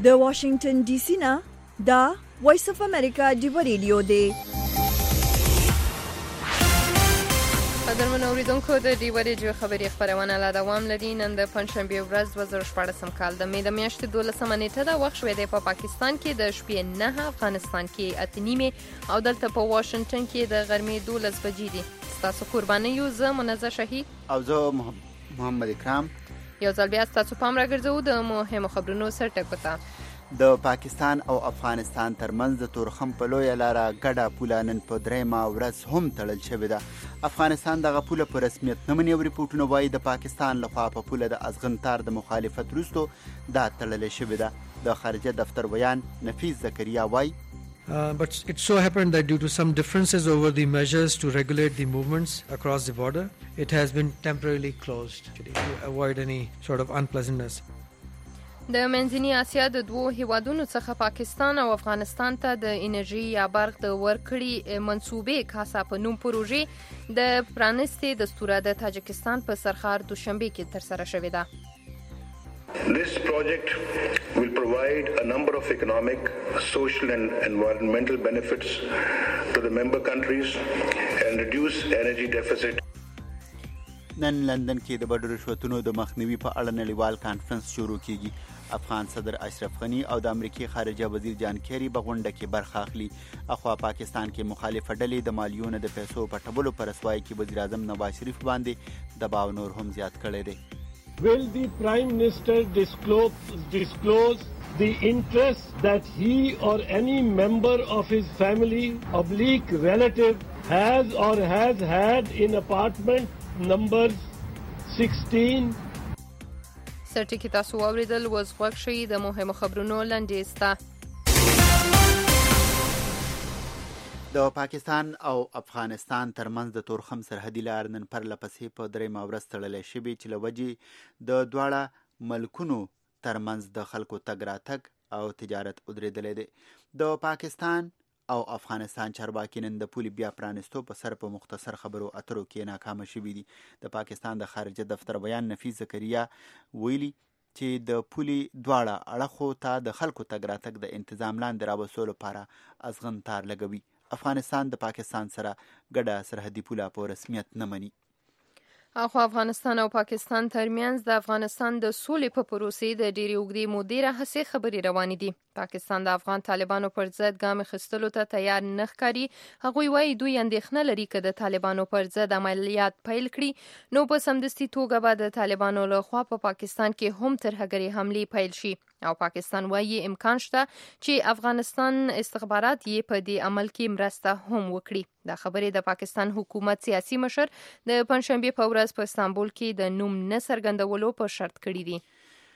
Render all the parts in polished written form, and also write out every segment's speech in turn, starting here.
د واشنگټن ډي سي نه دا وایس اف امریکا دی ریډیو دی. قدرمن اوریدونکو د ډیو ریډیو خبري خبرونه لا دوام لري. نن د پنځشنبه ورځ 2014 کال د می د میاشتې 12 نیټه د وخت شوې د پاکستان کې د شپې 9 افغانستان کې اتنیمه او دلته په واشنگټن کې د غرمې 12 بجې دي. تاسو قرباني یو زه منزه شهید او زه محمد اکرام یو ځل بیا تاسو پام راګرځو د مهمو خبرونو سرټکو ته. د پاکستان او افغانستان ترمنځ د تورخم په لویه لاره ګډه پوله نن په درېیمه ورځ هم تړل شوې ده. افغانستان دغه پوله په رسمیت نه مني او ریپورټونه وایي د پاکستان لخوا په پوله د ازغن تار د مخالفت وروسته دا تړلې شوې ده. د خارجه دفتر بیان نفیس زکریا وایي But it so happened that due to some differences over the measures to regulate the movements across the border, it has been temporarily closed to avoid any sort of unpleasantness. د منځنۍ اسیا د دوو هیوادونو څخه پاکستان او افغانستان ته د انرژي یا برق د ورکړې منصوبې کاسا په نوم پروژې د پرانستې دستوره د تاجکستان په سرخار دوشنبه کې ترسره شوې ده. This project will provide a number of economic, social and environmental benefits to the member countries and reduce energy deficit. نن لندن کې د بډو رشوتونو د مخنیوي په اړه نړیوال کانفرنس شروع کیږي. افغان صدر اشرف غنی او د امریکای خارجه وزیر جان کیری په غونډه کې برخه اخلي. اخوا پاکستان کې مخالفه ډلې د مالیونو د پیسو په ټولو پر رسوایی کې وزیر اعظم نواز شریف باندې دباو نور هم زیات کړی دی. Will the Prime Minister disclose the interest that he or any member of his family, oblique relative, has or has had in apartment number 16? سرټکی تاسو اوریدل وز غوښ شي د مهمو خبرونو لنډیسته. د پاکستان او افغانستان ترمنځ د تورخم سرحدي لار نن پرله پسې په درېیمه ورځ تړلې شوې چې له وجې د دواړه ملکونو ترمنځ د خلکو تګ راتګ او تجارت ودرېدلی دی. د پاکستان او افغانستان چارواکي نن د پولې بیا پرانستو په سر په مختصر خبرو اترو کې ناکامه شوي دي. د پاکستان د خارجه دفتر بیان نفیس زکریا ویلي چې د پولې دواړه اړخو ته د خلکو تګ راتګ د انتظام لاندې راوستلو لپاره ازغن تار لګوي. افغانستان د پاکستان سره ګډه سرحدي پوله په رسمیت نه مني. اخو افغانستان او پاکستان ترمنځ د افغانستان د سولې په پروسې د ډېرې اوږدې مودې راهیسې خبرې روانې دي. پاکستان د افغان طالبانو پر ضد ګام اخیستلو ته تیار نه ښکاري. هغوی وایي دوی اندېښنه لري که د طالبانو پر ضد عملیات پیل کړي نو په سمدستي توګه به د طالبانو لخوا په پاکستان کې هم ترهګرې حملې پیل شي او پاکستان وایي امکان شته چې افغانستان استخبارات یې په دې عمل کې مرسته هم وکړي. دا خبرې د پاکستان حکومت سیاسي مشر د پنځشنبه په ورځ په استانبول کې د نوم نه څرګندولو په شرط کړی دي.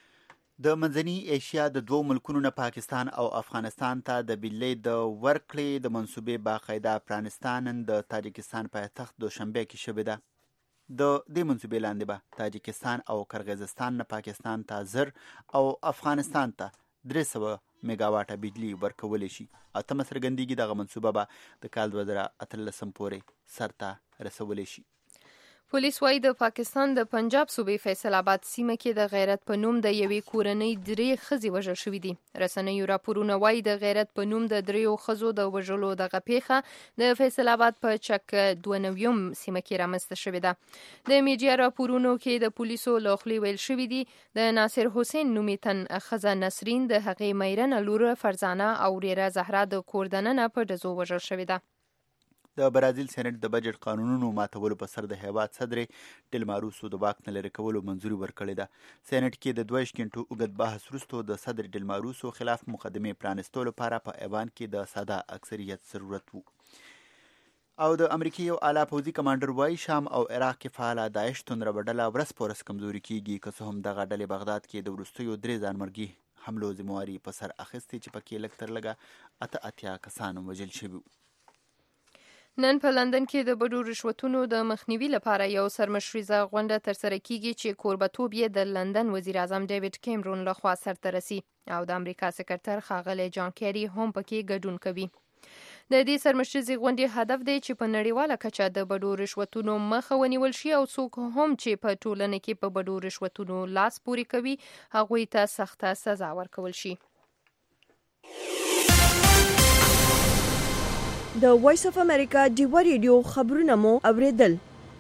د منځنۍ ایشیا د دوو ملکونو نه پاکستان او افغانستان ته د بیلې د ورکړې د منصوبې باقاعده پرانستان د تاجکستان پایتخت دوشنبه کې شوې ده. د دې منصوبې لاندې به تاجکستان او کرغیزستان نه پاکستان ته 1000 او افغانستان ته 300 میگاواټه بجلی ورکولی شي. اتمه څرګندېږي دغه منصوبه به د کال 2013 پورې سرته رسولی شي. پولیس وایي د پاکستان د پنجاب صوبې فیصل آباد سیمه کې د غیرت په نوم د یوې کورنۍ 3 ښځې وژل شوې دي. رسنیو راپورونه وایي د غیرت په نوم د 3 ښځو د وژلو دغه پیښه د فیصل آباد په چک 92 سیمه کې رامنځته شوې ده. د میډیا راپورونو کې د پولیسو له خولې ویل شوي دي د ناصر حسین نومې تن ښځه نسرین د هغې میرنه لور فرزانه او وريره زهرا د کور دننه په ډزو وژل شوې ده. د برازیل سېنات د بجټ قانونونو ماتولو په سر د هیواد صدر ډیلما روسو د واک نه لرې کولو منظوري ورکړې ده. سېنات کې د 22 غنټو اوږد بحث وروسته د صدر ډیلما روسو خلاف مقدمې پرانستلو لپاره په ایوان کې د ساده اکثریت ضرورت وو. او د امریکای یو اعلی پوځي کمانډر وایي شام او عراق کې فعاله داعش توندره ډله ورځ په ورځ کمزوري کیږي. که څه هم دغه ډلې بغداد کې د وروستیو 3 ځانمرګي حملو ذمواري په سر اخیستې چې پکې لږ تر لږه 88 کسان وژل شوي. نن په لندن کې د بډو رشوتونو د مخنیوي لپاره یو سرمشریزه غونډه ترسره کیږي چې کوربتوب یې د لندن وزیر اعظم ډیوډ کیمرون لخوا سرته رسي او د امریکا سکرټر ښاغلی جان کیری هم پکې ګډون کوي. د دې سرمشریزې غونډې هدف دی چې په نړیواله کچه د بډو رشوتونو مخه ونیول شي او څوک هم چې په ټولنه کې په بډو رشوتونو لاس پورې کوي هغوی ته سخته سزا ورکول شي. د وایس اف امریکا ډیوا ریډیو خبرونه مو اوریدل.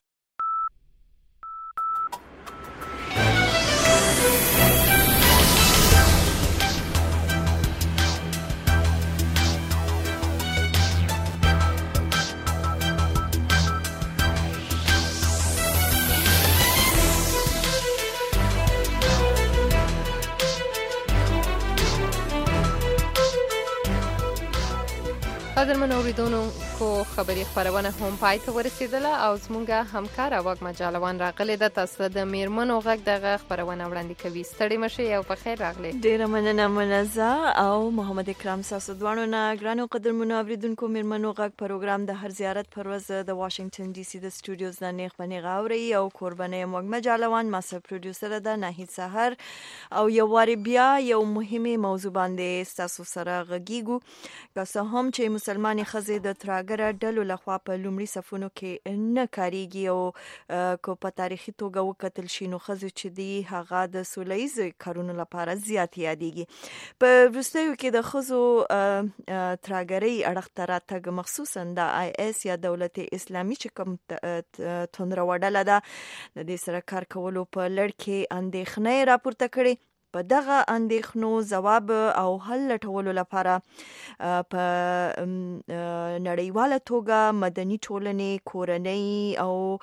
قدرمن اوریدونکو خبری خبرونه هم پای ته ورسیدله او زمونږه همکار واګما جالوان راغلی د تاسو د میرمنو غږ دغه خبرونه وړاندې کوي. ستړي مشه او په خیر راغلی. ډیره مننه منزه او محمد اکرام ساسو دوانو نه ګرانو قدرمن اوریدونکو میرمنو غږ پروګرام د هر زیارت پر ورځ د واشنگټن ډي سي د سټوډیوز نه نیغ پنیغ اوري او قربانه واګما جالوان ماسه پروډوسر ده ناهید سحر او یو واری بیا یو مهمه موضوع باندې تاسو سره غږیږو. که هم چې مسلمانې ښځې د ترهګر ډلو لخوا په لومړي صفونو کې نه کاریږي او کو په تاریخي توګه وکتل شي نو ښځې چې دی هغه د سولهییز کارونو لپاره زیات یادېږي. په وروستیو کې د ښځو ترهګرۍ اړخ ته راتګ مخصوصا د IS یا دولت اسلامي چې کوم توندروه ډله ده د دې سره کار کولو په لړ کې اندېښنې راپورته کړې. په دغه اندېښنو ځواب او حل لټولو لپاره په نړیواله توګه مدني ټولنې کورنۍ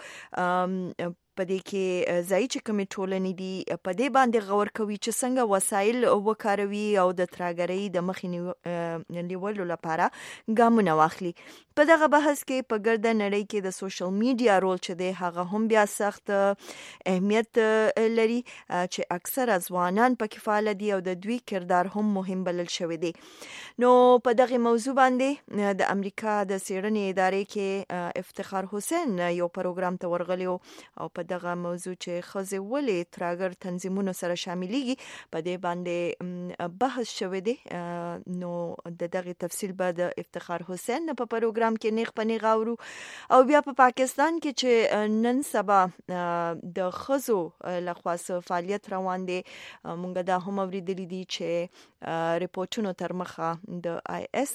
او په دې کې ځای چې کومې ټولنې دي په دې باندې غور کوي چې څنګه وسایل وکاروي او د ترهګرۍ د مخې نیولو لپاره ګامونه واخلي. په دغه بحث کې په ګرده نړۍ کې د سوشل میډیا رول چې دی هغه هم بیا سخت اهمیت لري چې اکثره ځوانان پکې فعال دي او د دوی کردار هم مهم بلل شوی دی. نو په دغه موضوع باندې د امریکا د څېړنې ادارې کې افتخار حسین یو پروګرام ته ورغلی او په دغه موضوع چې ښځې ولې ترهګر تنظیمونو سره شاملېږي په دې باندې بحث شوی دی. نو د دغه تفصیل به د افتخار حسین په پروګرام کې نیغ په نیغ اورو. او بیا په پاکستان کې چې نن سبا د ښځو لخوا فعالیت روان دی مونږ دا هم اوریدلی دي چې ریپورتونو تر مخه د IS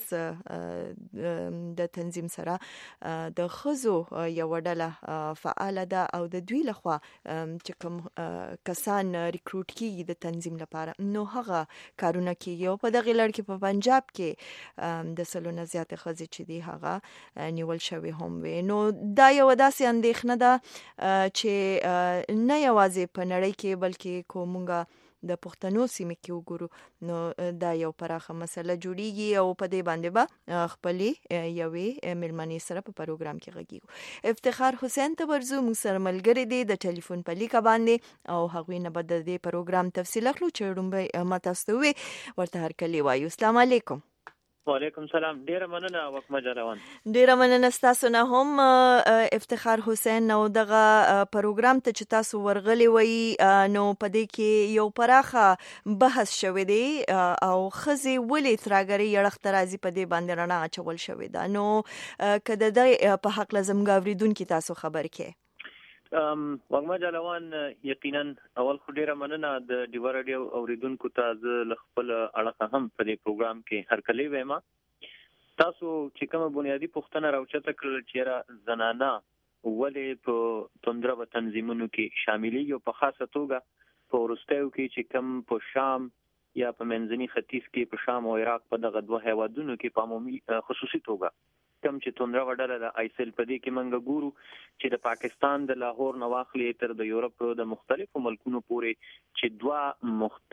د تنظیم سره د ښځو یو ډله فعال ده او د دوی لخوا چې کوم کسان ریکروټ کیږي د تنظیم لپاره نو هغه کارونه کیږي. او په دغه لړ کې په پنجاب کې د سلونه زیات ښځې چې دي هغه نیول شوی هم وي. نو دا یو داسې اندېښنه ده چې نه یوازې په نړۍ کې بلکې کومونګه د پښتنو سیمه کې وګورو نو دا یو پراخه مسله جوړیږي او په دې باندې به خپلې یوې مېرمنې سره په پروګرام کې غږیږو. افتخار حسین ته ورزو موږ سره ملګری دی د ټلیفون په لیکه باندې او هغوی نه به د دې پروګرام تفصیل اخلو چې ړومبی ما تاسو ته ووایي ورته هرکلی وایو. السلام علیکم. وعلیکم سلام. ډیره مننه واګما جالوان. ډیره مننه ستاسو نه هم افتخار حسین او دغه پروګرام ته چې تاسو ورغلی وای نو په دې کې یو پراخه بحث شوی دی او ښځې ولې ترهګرۍ اړخ ته راځي په دې باندې رڼا اچول شوې ده. نو که د دې په هکله زموږ اوریدونکي تاسو خبر کې واګما جالوان یقینا اول خو ډیره مننه د ډیوا راډیو اوریدونکو ته زه خپل اړه هم په دې پروګرام کې هرکلی وایم. تاسو چې کومه بنیادی پوښتنه راوچته کړل چې زنانه ولې په توندره تنظیمونو کې شاملېږي او په خاصه توګه په وروستیو کې چې کوم په شام یا په منځني ختیځ کې په شام او عراق په دغه دوه هیوادونو کې په عمومي خصوصي توګه کم چې توندره ډله د آیسل په دې کې منګه ګورو چې د پاکستان د لاهور نه واخلې تر د یورپ د مختلفو ملکونو پورې چې دوه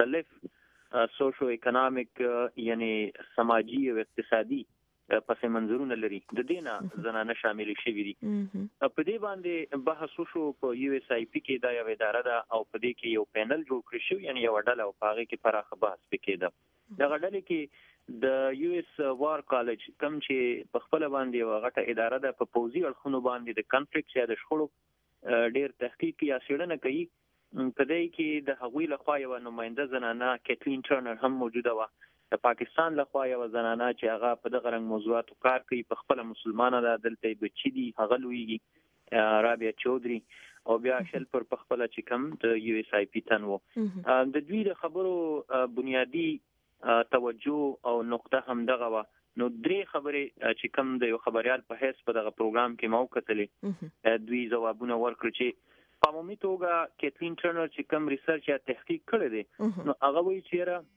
مختلف سوشو اکونومیک یعنی سماجی او اقتصادي پس منظورونه لري د دینه زنانه شامل شوي دي. په دې باندې بحث وشو په USIP کې دا یو اداره ده او په دې کې یو پینل جوړ کړی شو یعنی یو ډله او هغه کې پراخه بحث وکړه. دغه ډله کې د US وار کالج کوم چې په خپل باندې یو غټه اداره ده په پوزي اړخونو باندې د کنفلیکټ یا د شخړو ډېر تحقیق یا څېړنه کوي. په دې کې د هغوی لخوا یو نماینده زنانه کیتلین ټرنر هم موجوده و. د پاکستان لخوا یو زنانه چې هغه په دغه رنګ موضوعاتو کار کوي په خپل مسلمانه ده دلته بچی دي هغه لویږي رابعه چودري او بیا شل پر خپل چې کوم د USIP تنو د دوی د خبرو بنیادی توجه او نقطه هم دغه و نو درې خبرې چې کوم د یو خبريال په حیث په دغه پروګرام کې مو کتلې دوی ځوابونه ورکړي چې په عمومي توګه کیتلین ټرنر چې کوم ریسرچ یا تحقیق کړی دی نو هغه وایي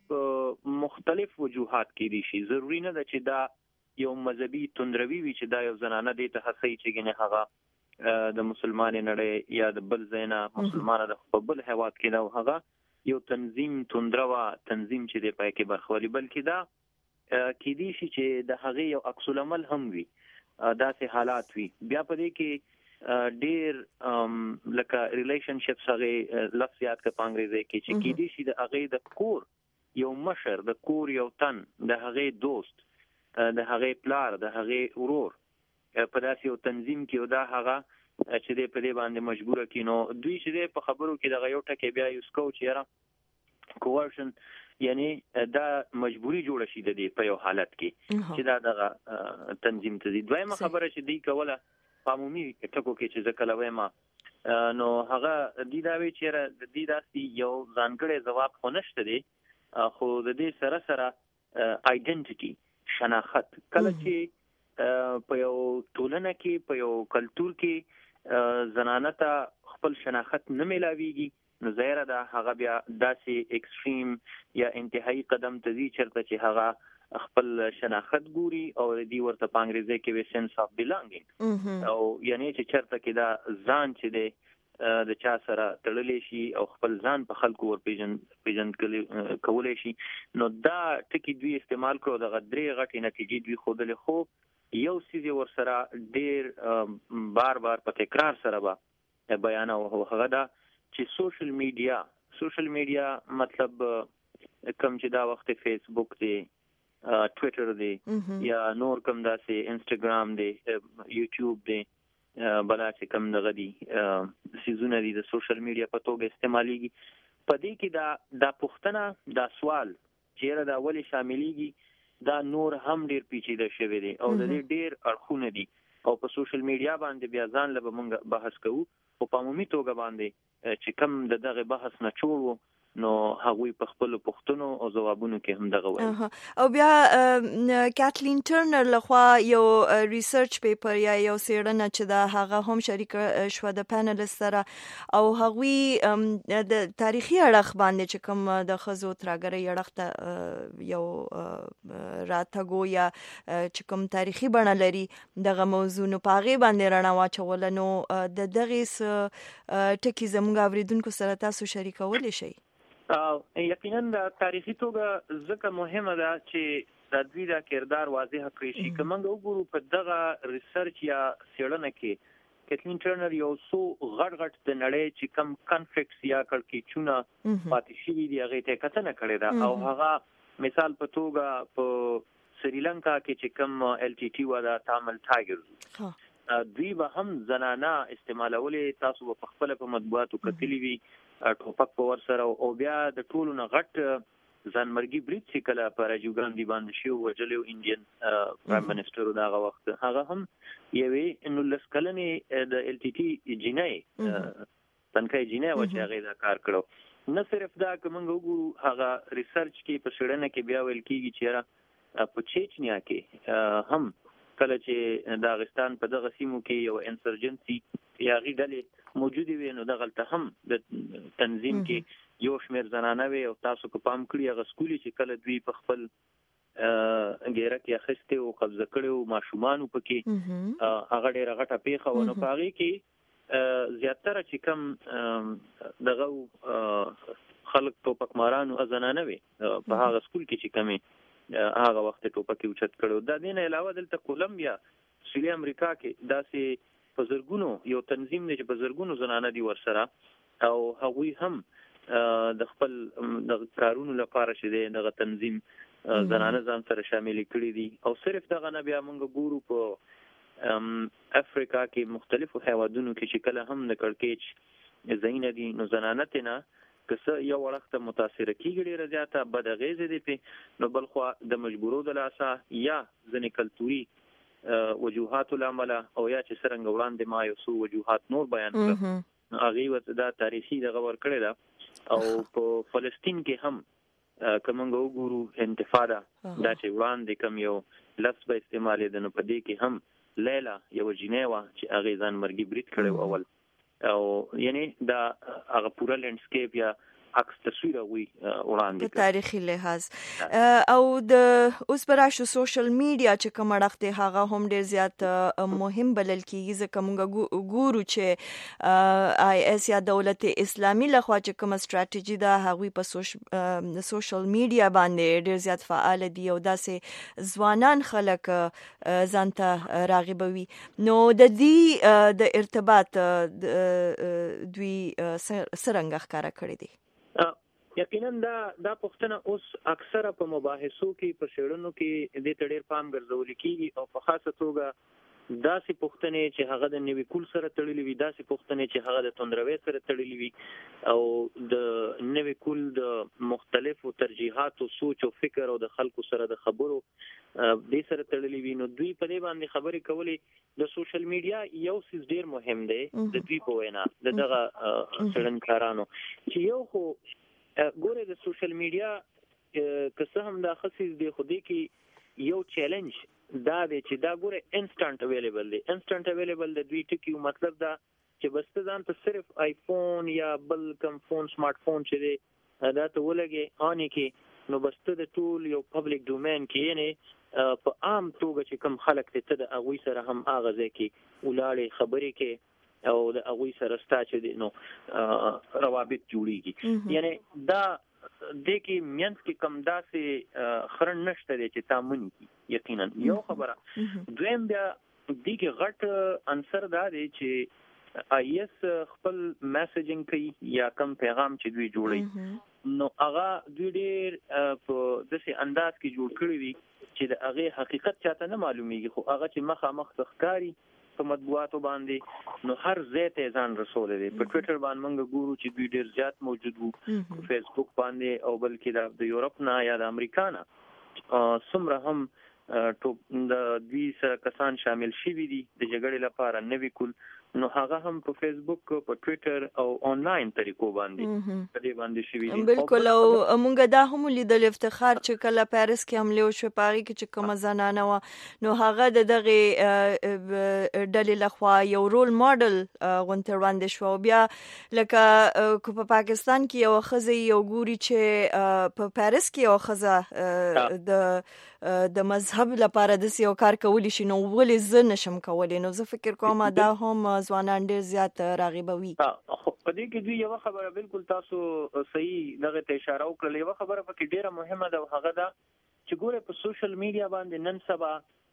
چې مختلف وجوهات کې دي شي ضروري نه ده چې دا یو مذهبي توندروي وي چې دا یو زنانه دي ته هڅي چې ګنې هغه د مسلمان نړۍ یا د بل زینا مسلمانانو د خپل هیواد کې دا هغه یو تنظیم توندروا تنظیم چې دی پای کې برخوري بلکې دا کې دي چې د هغه یو عکس العمل هم وي داسې حالات وي بیا په دې کې ډېر لکه ریلیشنشپس هغه لفظ یاد کړه په انګریزي کې چې کې دي چې د هغه د کور یو مشر د کور یو تن د هغه دوست د هغه پلار د هغه ورور په داسې یو تنظیم کې دا هغه چې دې په دې باندې مجبور کینو دوی چې په خبرو کې د یو ټکی بیا یو سکو چې را کوورشن یعنی دا مجبوری جوړ شي د دې په یو حالت کې چې دا دغه تنظیم ته دي دویمه خبره چې دی کوله عمومي ټکو کې چې ځکه لوي نو هغه د دې داوی چې د دې داسې یو ځانګړی ځواب خو نشته دی خو د دې سره سره آیډنټیټي شناخت کله چې په یو ټولنه کې په یو کلچر کې زنانه ته خپل شناخت نه ملاويږي نو ظاهر ده هغه بیا داسې ایکستریم یا انتهایی قدم ته ځي چرته چې هغه خپل شناخت ګوري او دی ورته په انګریزي کې وی سنس اف بیلانګینګ او یعنی چې چرته کې دا ځان چې دی د چا سره تړلې شي او خپل ځان په خلکو ور پیژند کولای شي نو دا ټکی دوی استعمال کړو د غدرې غټي نتیجې دوی خودلې خو یو سیز ور سره ډیر بار په تکرار سره به بیان او هغه دا چې سوشل میډیا مطلب کوم چې دا وخت فیسبوک دی ټوئیټر دی یا نور کوم داسې انستګرام دی یوټیوب دی بلا چې کوم دغه دی سیزونه دي د سوشل میډیا په توګه استعماليږي په دې کې دا پوښتنه دا سوال چې دا ولې شاملېږي دا نور هم ډیر پیچیده شوی دی او د دې ډیر اړخونه دي او په سوشل میډیا باندې بیا ځان له موږ بحث کوو او په عمومي توګه باندې چې کوم دغه بحث نه چوړو نو هغوی په خپل پوښتنو او ځوابونو کې هم دغه وایي او بیا کیتلین ټرنر لخوا یو ریسرچ پیپر یا یو څېړنه چې دا هغه هم شریک شو د پینلست سره او هغوی د تاریخي اړخ باندې چې کوم د ښځو ترهګرۍ اړخ ته یو راتګو یا چې کوم تاریخي بڼه لري دغه موضوع نو په هغې باندې رڼا واچوله نو د دغې ټکي زموږ اورېدونکو سره تاسو شریکولی شئ یقینا د تاریخي توګه ځکه مهمه ده چې د دوی د کردار واضح کړی شي که موږ وګورو په دغه ریسرچ یا څېړنه کې کیتلین ټرنر یو څو غټ د نړۍ چې کم کنفلکټس یا کړکېچونه پاتې شوي دي هغې ته کتنه کړې ده او هغه مثال په توګه په سریلانکا کې چې کم LTT و د تامل ټایګرز دوی به هم زنانه استعمالولې تاسو په خپل په مطبوعاتو کتلی وي ټوپک په ور سره او بیا د ټولو نه غټ ځانمرګي برید چې کله په راجیو ګاندي باندې شو وجلو انډین پرایم منسټر دغه وخت هغه هم یوې نو لسکلنې د LTT جنۍ تنکای جنۍ و چې هغه دا کار کړو نه صرف دا که موږ وګورو هغه ریسرچ کې په شړنه کې بیا ویل کېږي چې په چچنیا کې هم کله چې داغستان په دغه سیمو کې یو انسرجنسي یا غیډلې موجود وي نو دغلته هم د تنظیم کې یو شمېر زنانه وي او تاسو کو پام کړی هغه سکولي چې کله دوی په خپل ګیره کې اخیسته او قبضه کړو ماشومان پکې هغه ډیره غټه پیښه ونه پاغي کې زیاتره چې کم دغه خلک ټوپک مارانو زنانه وي په هغه سکول کې چې کمی هغه وخت ټوپک اوچت کړو د دې نه علاوه دلته کولمبیا سویلي امریکا کې داسې په زرګونو یو تنظیم دی چې په زرګونو زنانه دي ورسره او هغوی هم د خپل د کارونو لپاره چې دی دغه تنظیم زنانه ځان سره شامل کړي دي او صرف دغه نه بیا موږ ګورو په افریقا کې مختلفو هیوادونو کې چې کله هم د کړکېچ ځایونه دي نو زنانه ته نه که یو وخت متاثر کیږي ډیره زیاته بد اغیزه دي په نو بل خو د مجبورو د لاسه یا ځنې کلتوري وجوهات العمل او یا چې څنګه وړاندې ما یو څو وجوهات نور بیان کړ هغه وت دا تاریخي دغه ور کړی دا او په فلسطین کې هم کومنګ وګورو انتفاضه دا چې وړاندې کوم یو لفظ به استعمالې د نو په دې کې هم لیلا یو جنیوا چې هغه ځان مرګي برید کړو اول او یعنی دا هغه پورا لینډسکیپ یا عکس تصویر وي وړاندې په تاریخي لحاظ او د اوس براشو سوشل میډیا چې کوم اړخ دی هغه هم ډیر زیات مهم بلل کیږي ځکه موږ ګورو چې آی اس یا دولت اسلامي لخوا چې کوم استراتیژي ده هغه په سوشل میډیا باندې ډیر زیات فعال دي او داسې ځوانان خلک ځانته راغبوي نو د دې د ارتباط دوی سرنګ ښکارا کړی دي یقینا دا پښتنه اوس اکثره په مباحثو کې په شړنو کې د تډیر پام ګرځول کیږي او په خاصه توګه داسې پښتنه چې هغه د نوي کول سره تړلې وي داسې پښتنه چې هغه د توندروي سره تړلې وي او د نوي کول د مختلفو ترجیحاتو سوچ او فکر او د خلکو سره د خبرو د سره تړلې وي نو دوی په دې باندې خبرې کولې د سوشل میډیا یو څه ډیر مهم دی د دوی په وینا دغه څرنګکارانو چې یو خو ګوره د سوشل میډیا که هم دا خصيص دی خو دې کې یو چیلنج دا دی چې دا ګوره انسټنټ اویلیبل دی انسټنټ اویلیبل د دوی ټکی مطلب دا چې بس ځان ته صرف آیفون یا بل کوم فون سمارټ فون چې دی دا ته ولګي اني کې نو بس ته د ټول یو پبلک ډومین کې نه په عام توګه چې کوم خلک ته د اغوي سره هم اغازه کې ولاړې خبرې کې او د اغوی سره ستا چې دی نو روابط جوړیږي یعنی دا د کې مینس کې کم داسې خرن نشته دی چې تامن یقینا یو خبره دویم بیا د کې غټ عنصر دا دی چې آی اس خپل میسیجینګ کوي یا کم پیغام چې دوی جوړي نو هغه دوی ډیر په داسې انداز کې جوړ کړی وي چې د هغه حقیقت چاته نه معلومیږي خو هغه چې مخامخ ښکاری په مطبوعاتو باندې نو هر ځای ته ځان رسول دي په ټوئیټر باندې موږ ګورو چې دوی ډیر زیات موجود وو په فیسبوک باندې او بلکې د یورپ نه یا د امریکا نه څومره هم د دوی سره کسان شامل شوي دي د جګړې لپاره نوي کول نو هغه هم په فیسبوک په ټوئیټر او آنلاین طریقو باندې په دې باندې شوي دي بالکل او موږ دا هم لیدل افتخار چې کله پاریس کې حمله وشو پاري کې چې کوم زنانه و نو هغه دغه ډلې لخوا یو رول ماډل غونټر وړاندې شو بیا لکه په پاکستان کې یو خزه یو ګوري چې په پاریس کې یو خزه د مذهب لپاره د یو کار کولی شي نو ولې زه نشم کولی نو زه فکر کوم دا هم ځوانان ډیر زیات راغبوي خو په دې کې دوی یو خبره بالکل تاسو صحیح دغه ته اشاره وکړه یو خبره پکې ډیره مهمه ده هغه دا چې ګوره په سوشل میډیا باندې نن سبا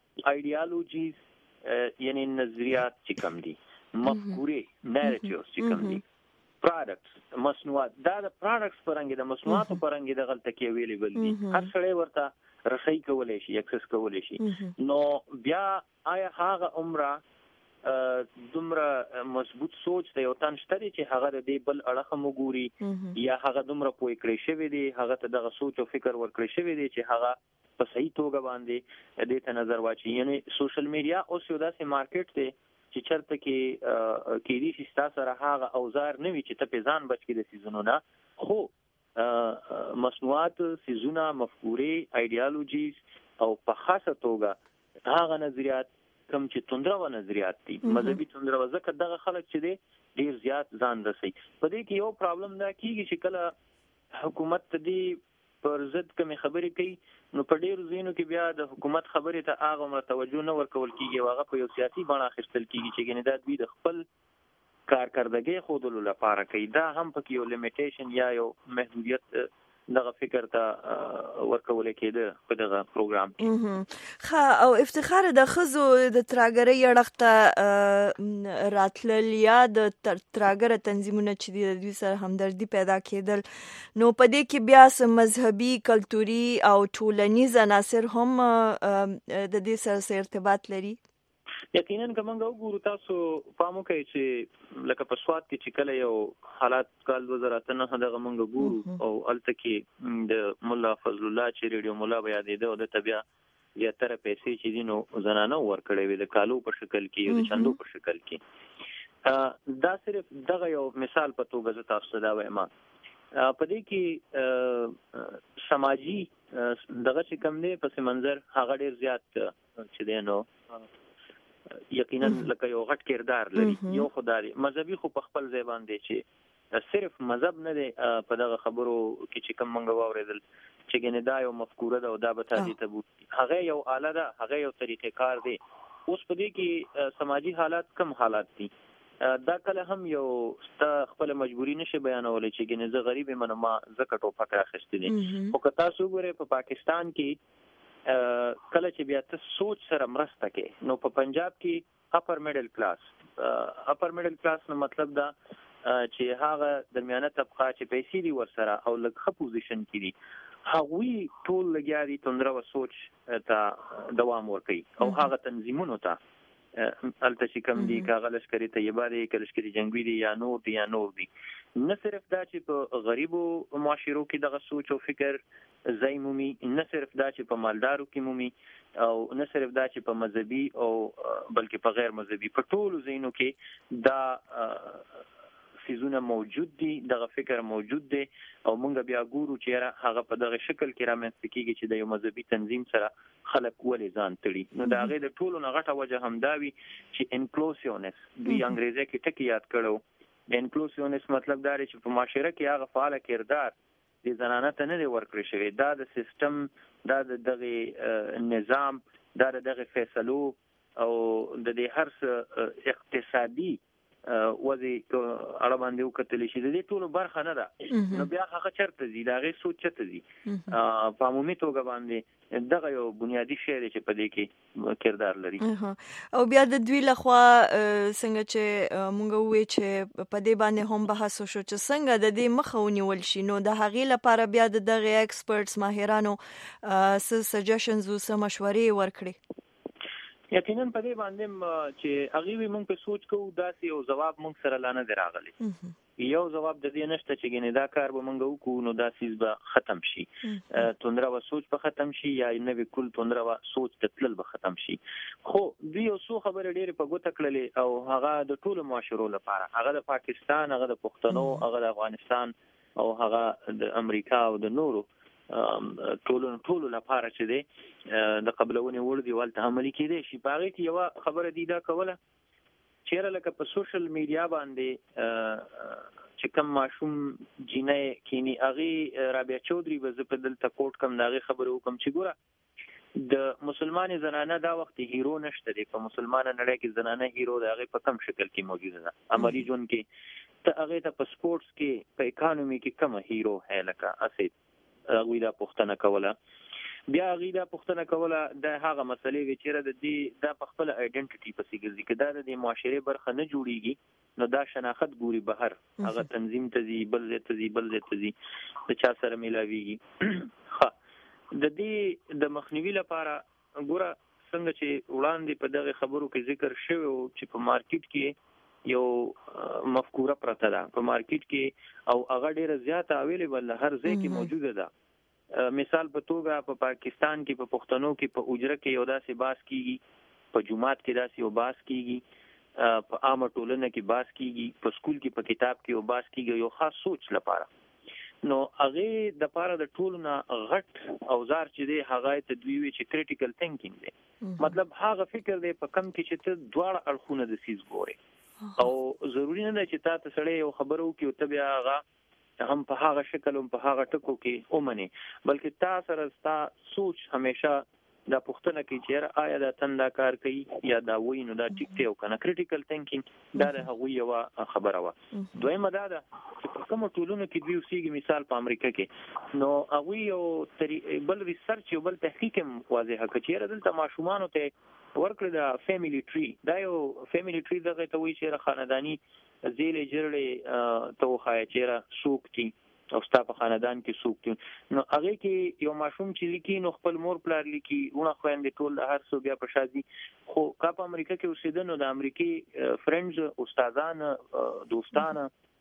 ایډیالوژیز یعنی نظریات چې کوم دي مفکورې نریټیوز چې کوم دي پروډکټس مصنوعات دا د پروډکټس پرنګ د مصنوعاتو پرنګ د غلطه کې ویلیبل دي هر سړی ورته رسۍ کولای شي اکسس کولای شي نو بیا آیا هغه عمره دومره مضبوط سوچ دی او تان شته چې هغه د دې بل اړه مګوري یا هغه دومره پوي کړی شوی دی هغه ته دغه سوچ او فکر ورکړی شوی دی چې هغه په صحیح توګه باندې دې ته نظر واچي یعنی سوشل میډیا اوس یو داسې مارکیټ دی چې چرته کې دې چې تاسو سره هغه اوزار نه وي چې ته په ځان بچ کې د سيزونو نه خو مصنوعات سيزونه مفکورې ایډیالوژیز او په خاصه توګه هغه نظریات کوم چې توندرو نظریات دي مذهبي توندرو ځکه دغه خلک چې دي ډیر زیات ځان رسي په دې کې یو پرابلم دا کیږي چې کله حکومت دې پر ضد کوم خبرې کوي نو په ډیرو ځینو کې بیا د حکومت خبرې ته هغه مر توجه نه ورکول کیږي هغه په یو سیاسي بڼه اخیستل کیږي چې ګنې دا دوی د خپل کارکردګي خودلو لپاره کوي دا هم پکې یو لیمیټیشن یا یو محدودیت دغه فکر ته ورکول کېده په دغه پروګرام کې خا او افتخار د خزو د تراګري اړخته راتلل یا د تراګر تنظیمونه چې د دوی سره همدردي پیدا کېدل نو په دې کې بیا سم مذهبي کلتوري او ټولنیز عناصر هم د دې سره ارتباط لري یقینا کومه وګورو تاسو پامو کوي چې لکه په سواد کې چې کله یو حالات کال 2009 دغه مونږ ګورو او الته کې د مولا فضل الله چې ریډیو مولا بیا د تبیا زیاتره پیسې چې دینو زنانه ورکړې وي د کالو په شکل کې او د چندو په شکل کې دا صرف دغه یو مثال په توګه تاسو دا وایم په دې کې سماجی دغه چې کوم دی پس منظر هغه ډیر زیات چې دی نو یقینا لکه یو غټ کردار لري. یو خدای مذهبي خو په خپل ځای باندې چې صرف مذهب نه دی په دغه خبرو کې چې کوم منګو اوریدل چې ګنې دا یو مفکوره ده او دا به تاسو ته بوتي هغه یو آله ده هغه یو طریقې کار دی. اوس په دې کې سماجی حالات کم حالات دي دا کله هم یو خپل مجبوری نشي بیانولای چې ګنې زه غریب یم نو ما زکه ټوپک راخستې دي. او که تاسو ګورئ په پاکستان کې کله چې بیا ته سوچ سره مرسته کې نو په پنجاب کې اپر میډل کلاس نو مطلب دا چې هغه درمیانه طبقه چې پیسې دي ورسره او لږ ښه پوزیشن کې دي هغوی ټول لګیا دي توندره و سوچ ته دوام ورکوي او هغه تنظیمونو ته الته چې کم دي کاغه لشکري طیبه دي لشکري جنگوي دي یا نور دي نه صرف دا چې په غریبو معاشرو کې دغه سوچ او فکر ځای مومي نه صرف دا چې په مالدارو کې مومي او نه صرف دا چې په مذهبي او بلکې په غیر مذهبي په ټولو ځایونو کې دا سيزونه موجود دي دغه فکر موجود دي او مونږ بیا ګورو چې هغه په دغه شکل کې رامنځته کیږي چې د یو مذهبي تنظیم سره خلک ولې ځان تړي. نو دا غي د ټولو نه غټه وجه هم دا وی چې انکلوسیونس د انګریزي کې ټکی یاد کړو. انکلوسیونس مطلب دا چې په معاشره کې هغه فعال کردار د زنانه ته نه ورکړی شوی دا د سیستم دا دغه نظام دا دغه فیصلو او د دې هر اقتصادي وځي اړه باندې وکتل شي د دې ټولو برخه نه ده. نو بیا هغه چرته دي دا غي سوچ چته دي په عمومي توګه باندې دغه یو بنیادی شی دی چې په دې کې کردار لري. او بیا د دوی لخوا څنګه چې مونږ وې چې په دې باندې هم بحث وشو چې څنګه د دې مخه ونیول شي نو د هغې لپاره بیا د دغه ایکسپرټس ماهرانو سجیشنز او مشورې ورکړي. یقینا په دې باندې چې هغه موږ په سوچ کوو دا یو جواب موږ سره لانه دراغلی. یو جواب د دې نشته چې ګنې دا کار به موږ وکړو نو دا سیس به ختم شي توندره و سوچ به ختم شي یا نوې کول توندره و سوچ تتلل به ختم شي. خو دوی یو څو خبره ډېر په ګوته کړلې او هغه د ټولو معاشرو لپاره هغه د پاکستان هغه د پښتنو هغه د افغانستان او هغه د امریکا او د نورو ټولو لپاره چې دی د قبلونې وړ دی ولته عملي کېدی شي. په هغې کې یوه خبره دی دا کوله چیرې لکه په سوشل میډیا باندې چې کوم ماشوم جینۍ کینی هغې رابعه چودري به زه په دلته کوټ کم د هغې خبرې وکړم چې ګوره د مسلمانې زنانه دا وخت هیرو نشته دی په مسلمانه نړۍ کې زنانه هیرو د هغې په کم شکل کې موجوده ده. عملي ژوند کې ته هغې ته په سپورټس کې په اکانومي کې کمه هیرو ہے لکه اسید هغوی دا پوښتنه کوله. بیا هغوی دا پوښتنه کوله د هغه مسلې وی چیرې د دې دا په خپل آیډنټیټي پسې ګرځي که دا د دې معاشرې برخه نه جوړیږي نو دا شناخت ګوري بهر هغه تنظیم ته ځي بل ځای ته ځي د چا سره میلاویږي. د دې د مخنیوي لپاره ګوره څنګه چې وړاندې په دغه خبرو کې ذکر شوی چې په مارکیټ کې یو مفکوره پرته ده په مارکیټ کې او هغه ډیره زیاته اویلیبل هر ځای کې موجوده ده. مثال په توګه په پاکستان کې په پښتنو کې په اجره کې یو داسې باس کیږي په جمعات کې داسې یو باس کیږي په عامه ټولنه کې باس کیږي په سکول کې په کتاب کې یو باس کیږي یو خاص سوچ لپاره. نو هغه د پاره د ټولو نه غټ اوزار چې دی هغه ته دوی وی چې کریټیکل تھینکینګ دی مطلب هغه فکر دی په کم کې چې ته دواړه اړخونه د سیس ګوري او ضروری نه ده چې تاسو سره یو خبرو کې او ته بیا هغه هم په هغه شکل او په هغه ټکو کې اومني بلکې تاسو سره تاسو سوچ همیشه دا پښتنه کې چې آیا دا تندا کار کوي یا دا وینو دا ټیک دی او کنه کریټیکل تھینکینګ دا هغه یو خبره و. دویمه دا ده چې په کوم ټولونو کې دوی اوسېږي مثال په امریکا کې نو هغه یو بل ریسرچ یو بل تحقیق واضح کړي چې دلته ماشومان ته ورکړه د فیملی ټری دا یو فیملی ټری دغه ته وایي چې خاندانی زیلې جړلې ته وخایي چې سوکتي او ستا په خاندان کې سوکتي نو هغه کې یو ماشوم چې لیکي نو خپل مور پلار لیکي ونه خويندې ټول د هر څو بیا په شادي خو کا په امریکا کې اوسېدل نو د امریکای فرندز استادان دوستان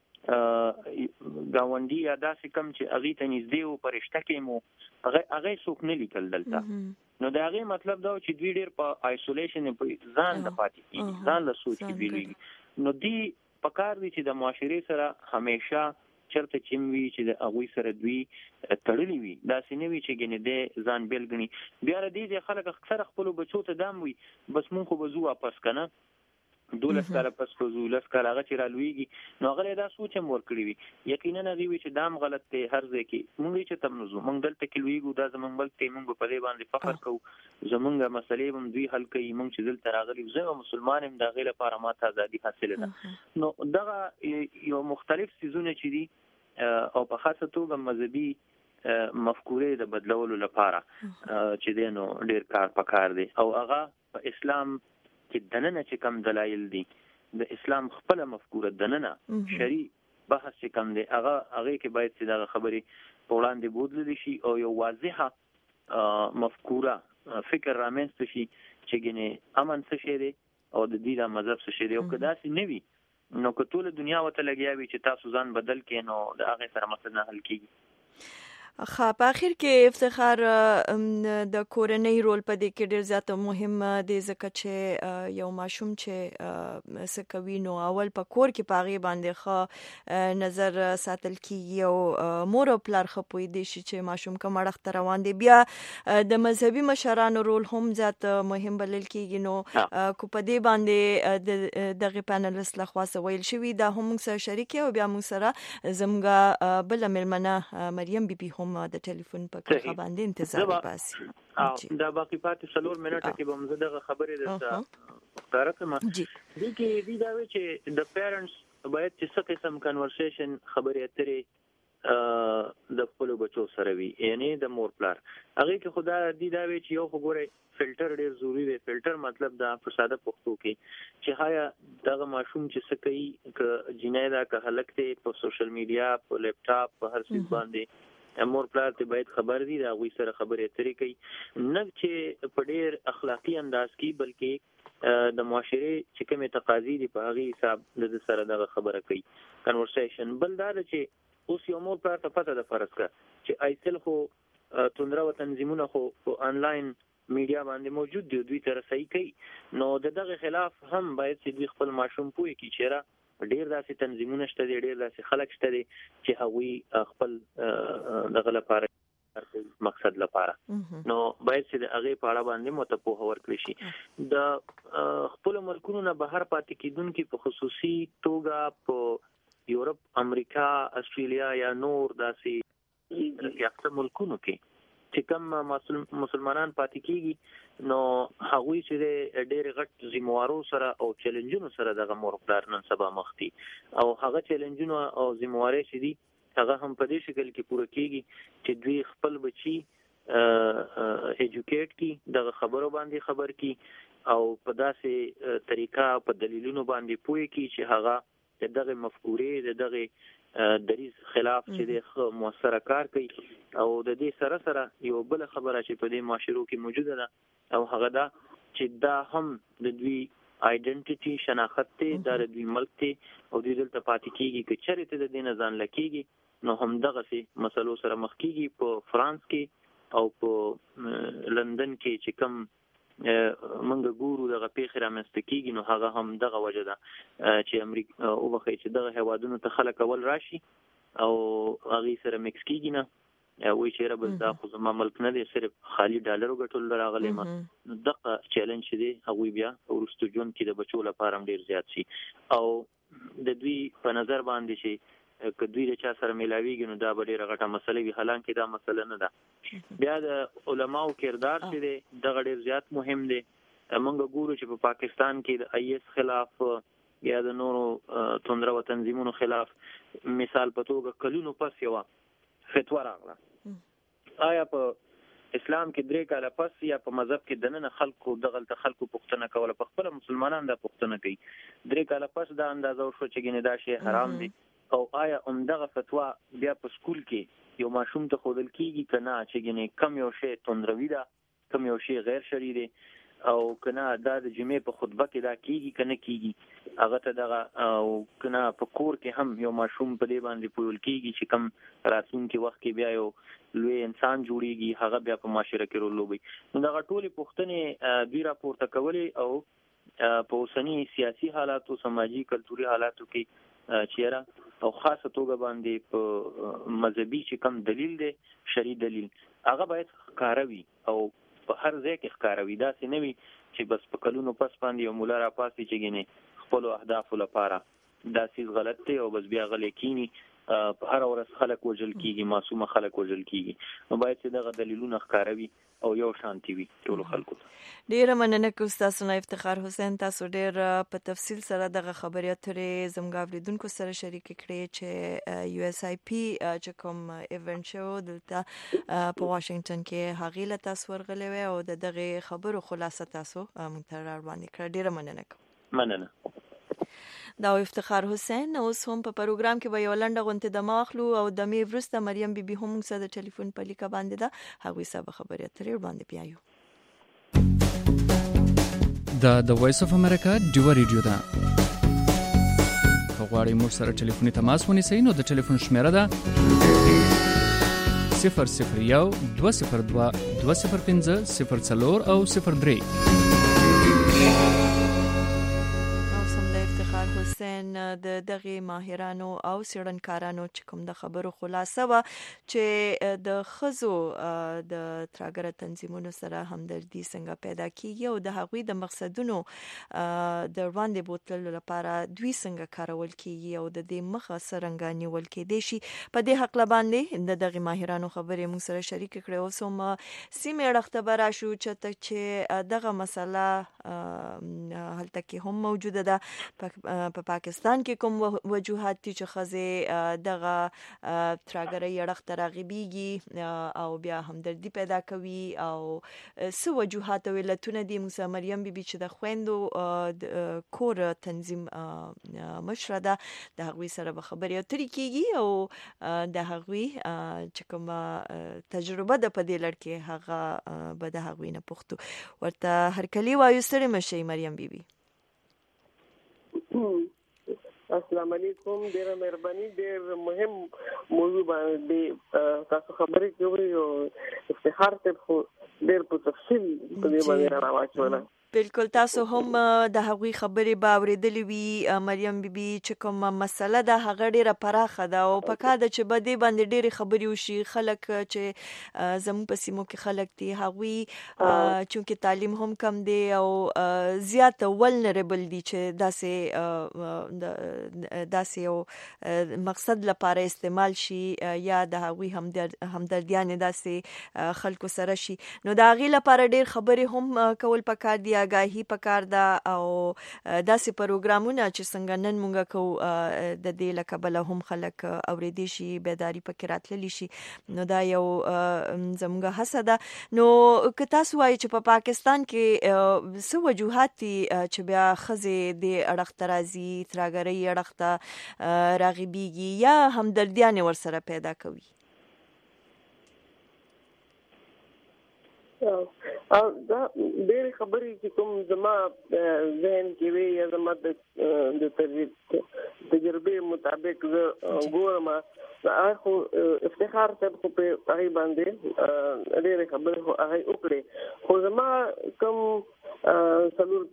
گاونډي یا داسې کم چې هغه ته نږدې او پرشته کې مو هغه څوک نه لیکل دلته نو دا هغه مطلب دا چې دوی ډېر په آیسولیشن په ځان د پاتې کیږي ځان له سوچ کې ویلي نو دی پکار دي چې د معاشري سره همیشه چرته چې وی چې د هغوی سره دوی تړلي وي داسې نه وي چې ګنې د ځان بیل ګڼي. بیا د دې خلک اکثر خپلو بچو ته دام وي بس مونږ خو به ځو واپس که نه 12 کاله پس به ځو 10 کاله هغه چې رالویږي نو هغه دا سوچ هم ورکړی وي یقینا هغوی وي چې دام غلط دی هر ځای کې مونږ چې تم نه ځو مونږ دلته کې لویږو دا زمونږ ملک دی مونږ په دې باندې فخر کوو زمونږ مسلې هم دوی حل کوي مونږ چې دلته راغلي زه مسلمان یم د هغې لپاره ماته ازادي حاصله ده. نو دغه یو مختلف څیزونه چې دي او په خاصه توګه مذهبي مفکورې د بدلولو لپاره چې دی نو ډېر کار پکار دی او هغه په اسلام کې دننه چې کم دلایل دي د اسلام خپل مفکوره دننه شرعي بحث چې کم دی هغه کې باید چې دغه خبرې په وړاندې بودلل شي او یو واضحه مفکوره فکر رامنځته شي چې ګنې امن څه شی دی او د دې د مذهب څه شی دی او که داسې نه وي نو که ټوله دنیا ورته لګیا وي چې تاسو ځان بدل کړئ نو د هغې سره مسله نه حل کېږي. په اخر کې افتخار د کورنۍ رول په دې کې ډېر زیات مهم دی ځکه چې یو ماشوم چې څه کوي نو اول په کور کې په هغې باندې ښه نظر ساتل کېږي او مور او پلار ښه پوهېدی شي چې ماشوم کوم اړخ ته روان دی. بیا د مذهبي مشرانو رول هم زیات مهم بلل کېږي نو کو په دې باندې دغه پانلست لخوا څه ویل شوي دا هم موږ سره شریک او بیا موږ سره زموږ بله مېلمنه مریم بیبي هم د ټلیفون په کارخه باندې انتظار باسي. دا باقي پاتې 4 منټه کې به موږ دغه خبرې درته ښکاره کړم. دې کې دا وی چې د پیرنټس باید چې څه قسم کنورسیشن خبرې اترې د خپل بچو سره وي یعنی د مور پلار هغه کې خدا دا وی چې یو خبره فلټر ډیر ضروری دی. فلټر مطلب دا په ساده پښتو کې چې هایا دغه ماشوم چې څه کوي ک جنای دا که هلک دی په سوشل میډیا په لیپټاپ په هر څه باندې مور پلار ته باید خبر دي دا غوي سره خبرې اترې کوي نه چې په ډېر اخلاقی انداز کې بلکې د معاشره چې کومه تقاضی دي په هغه حساب د سره دغه خبره کوي کنورسیشن. بل دا چې اوس یو مور پلار ته پته د فرض کا چې ایسل خو توندره و تنظیمونه خو په انلاین میډیا باندې موجود دي دوی تر صحیح کوي نو دغه خلاف هم باید چې دوی خپل ماشوم پوي کی چیرې ډیر داسې تنظیمونه شته دي ډیر داسې خلک شته دي چې هغوی خپل دغه لپاره مقصد لپاره نو باید چې د هغې په اړه باندې متپوهه ورکړي شي. د خپلو ملکونو نه بهر پاتې کېدونکي په خصوصي توګه په یورپ امریکا استرالیا یا نور داسې یاقته ملکونو کې چې کوم مسلمانان پاتې کېږي نو هغوی چې ډېر غټ ذموارو سره او چیلنجونو سره دغه مور پلار نن سبا مخ دي او هغه چیلنجونو او ذموارې چې دي هغه هم په دې شکل کې پوره کېږي چې دوی خپل بچي ایجوکیټ کی دغه خبرو باندې خبر کی او په داسې طریقه په دلیلونو باندې پوي کی چې هغه دغه مفکورې دغه دریز خلاف چې د موثره کار کوي او د دې سره سره یو بل خبره چې په دې معاشرو کې موجوده ده او هغه دا چې دا هم د دوی آیډنټیټي شناخت ته د دوی ملک ته او د دلته پاتې کیږي چې چیرته د دین ځان لکېږي نو هم دغه سي مسلو سره مخ کیږي په فرانس کې او په لندن کې چې کوم منګه ګورو دغه پیښه رامنځته کیږي نو هغه هم دغه وجه ده چې امریکا او بخې چې دغه هوادونو ته خلک اول راشي او هغه سره مکس کیږي نه وای چې رب دا خو زما ملک نه دی صرف خالی ډالرو ګټل راغلی ما دغه چیلنج دی هغه بیا ورستو جون کې د بچو لپاره ډیر زیات شي او د دوی په نظر باندې شي که دوی د چا سره ملاویږي نو دا به ډېره غټه مسله وي حالانکه دا مسله نه ده. بیا د علماو کردار چې دی دغه ډېر زیات مهم دی. موږ ګورو چې په پاکستان کې د IS خلاف یا د نورو توندره و تنظیمونو خلاف مثال په توګه کلونو پس یوه فتوا راغله. آیا په اسلام کې 3 کاله پس یا په مذهب کې دننه خلکو دغلته خلکو پوښتنه کوله په خپله مسلمانان دا پوښتنه کوي 3 کاله پس دا اندازه وشو چې ګینې دا شی حرام دی او آیا همدغه فتوا بیا په سکول کې یو ماشوم ته ښودل کېږي که نه چې ګینې کم یو شی توندروي ده کم یو شی غیر شرعي دی او که نه دا د جمعې په خطبه کې دا کېږي که نه کېږي هغه ته دغه او که نه په کور کې هم یو ماشوم په دې باندې پوهول کېږي چې کم راتلونکي وخت کې بیا یو لوی انسان جوړیږي هغه بیا په معاشره کې رول لوبوي. نو دغه ټولې پوښتنې دوی راپورته کولې او په اوسني سیاسي حالاتو سماجی کلتوري حالاتو کې چیرې او خاصه توګه باندې په مذهبي چې کم دلیل دی شرعي دلیل هغه باید ښکاروي او په هر ځای کې ښکاروي. داسې نه وي چې بس په کلونو پس باندې یو مولا راپاسي چې ګینې خپلو اهدافو لپاره دا څیز غلط دی او بس بیا غلی کینی په هر ورځ خلک وژل کیږي، معصومه خلک وژل کیږي. نو باید چې دغه دلیلونه ښکاروي او یو شانتي وي ټولو خلکو ته. ډیره مننه کوم تاسو نه افتخار حسین، تاسو ډیر په تفصیل سره دغه خبرې اترې زموږ اوریدونکو سره شریک کړې چې یو اس آی پی چې کوم ایونت شو دلته په واشنگټن کې هغه له تاسو ورغلې او دغه خبرو خلاصه تاسو مونږ ته راوړاندې کړه. ډیره مننه کوم. مننه. دا افتخار حسین. اوس هم په پروګرام کې به یو لنډه غونډه د ماخلو او د می ورسته مریم بیبي هم موږ سره د ټلیفون په لیکه باندې ده هغه سبا خبرې اترې باندې پیایو. د وایس اف امریکا ډیو ریډیو ده. غواړئ موږ سره ټلیفوني تماس ونیسئ نو د ټلیفون شمیره ده 001 202 205 04 او 03. حسین د دغه ماهرانو او سړنکارانو چې کوم د خبرو خلاصه و چې د خزو د تراګر تنظیمونو سره همدردي څنګه پیدا کیږي او د هغوی د مقصدونو د وړاندې بوتل لپاره دوی څنګه کارول کیږي او د دې مخه څنګه نیول کېدای شي. په دې حق باندې د دغه ماهرانو خبرې موږ سره شریک کړې او سم سیمه اړخته برا شو چې دغه مسله هلته کې هم موجوده ده. په پاکستان کې کوم وجوهات دي چې خزه دغه تراګري اړخ تراغبيږي او بیا همدردي پیدا کوي او څه وجوهات ولتونه دي. موسی مریم بیبي چې د خويندو کور تنظیم مشره ده د هغوی سره به خبرې اترې کیږي او د هغوی چې کوم تجربه ده په دې لړ کې هغه به د هغوی نه پوښتو ورته هر کلی وایو سره مشي مریم بیبي. السلام علیکم. ډیره مهرباني. ډیر مهم موضوع باندې تاسو خبرې کوي او افتخار ته ډیر په تفصیل په دې باندې راوچوله. بالکل تاسو هم د هغوی خبرې به اوریدلې وي مریم بیبي چې کومه مسله ده هغه ډیره پراخه ده او پکې د چې بده باندې ډیره خبرې وشي. خلک چې زموږ په سیمو کې خلک دي هغوی چې تعلیم هم کم دی او زیات ولنربل دي چې داسې یو مقصد لپاره استعمال شي یا د هغوی همدردیان داسې خلکو سره شي. نو د هغې لپاره ډیر خبرې هم کول پکار دي، آگاهی پکار ده او داسې پروګرامونه چې څنګه نن مونږ کو د دې لکبله هم خلک اوریدي شي بیداری پکې راتللی شي. نو دا یو زموږ هڅه ده. نو که تاسو وایي چې په پاکستان کې څه وجوهات دي چې بیا ښځې د اړخ ته راځي تراګرۍ اړخ ته راغبیږي یا همدردیانې ورسره پیدا کوي؟ دا ډېرې خبرې چې کوم زما ذهن کې وي یا زما د تجربې مطابق زه ګورم هغه خو افتخار صاحب خو په هغې باندې ډېرې خبرې خو هغه وکړې خو زما کوم څلور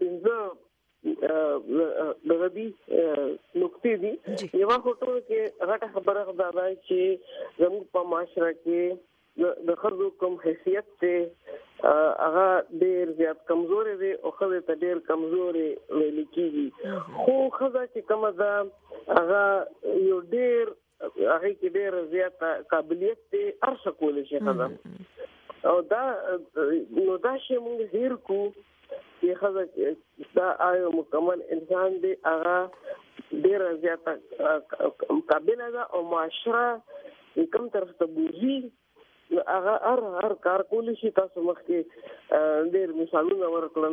پنځه دغه دي نقطې دي. یوه خو ټول کې غټه خبره دا ده چې زموږ په معاشره کې د ښځو کوم حیثیت دی هغه ډېر زیات کمزورې دی او ښځې ته ډېر کمزورې ویل کېږي. خو ښځه چې کومه ده هغه یو ډېر هغې کې ډېر زیات قابلیت دی هر څه کولی شي ښځه او نو دا شی موږ هیر کړو چې ښځه دا یو مکمل انسان دی هغه ډېره زیاته قابله ده او معاشره کوم طرف ته بوځي هغه هر کار کولی شي. تاسو مخکې ډېر مثالونه ورکړل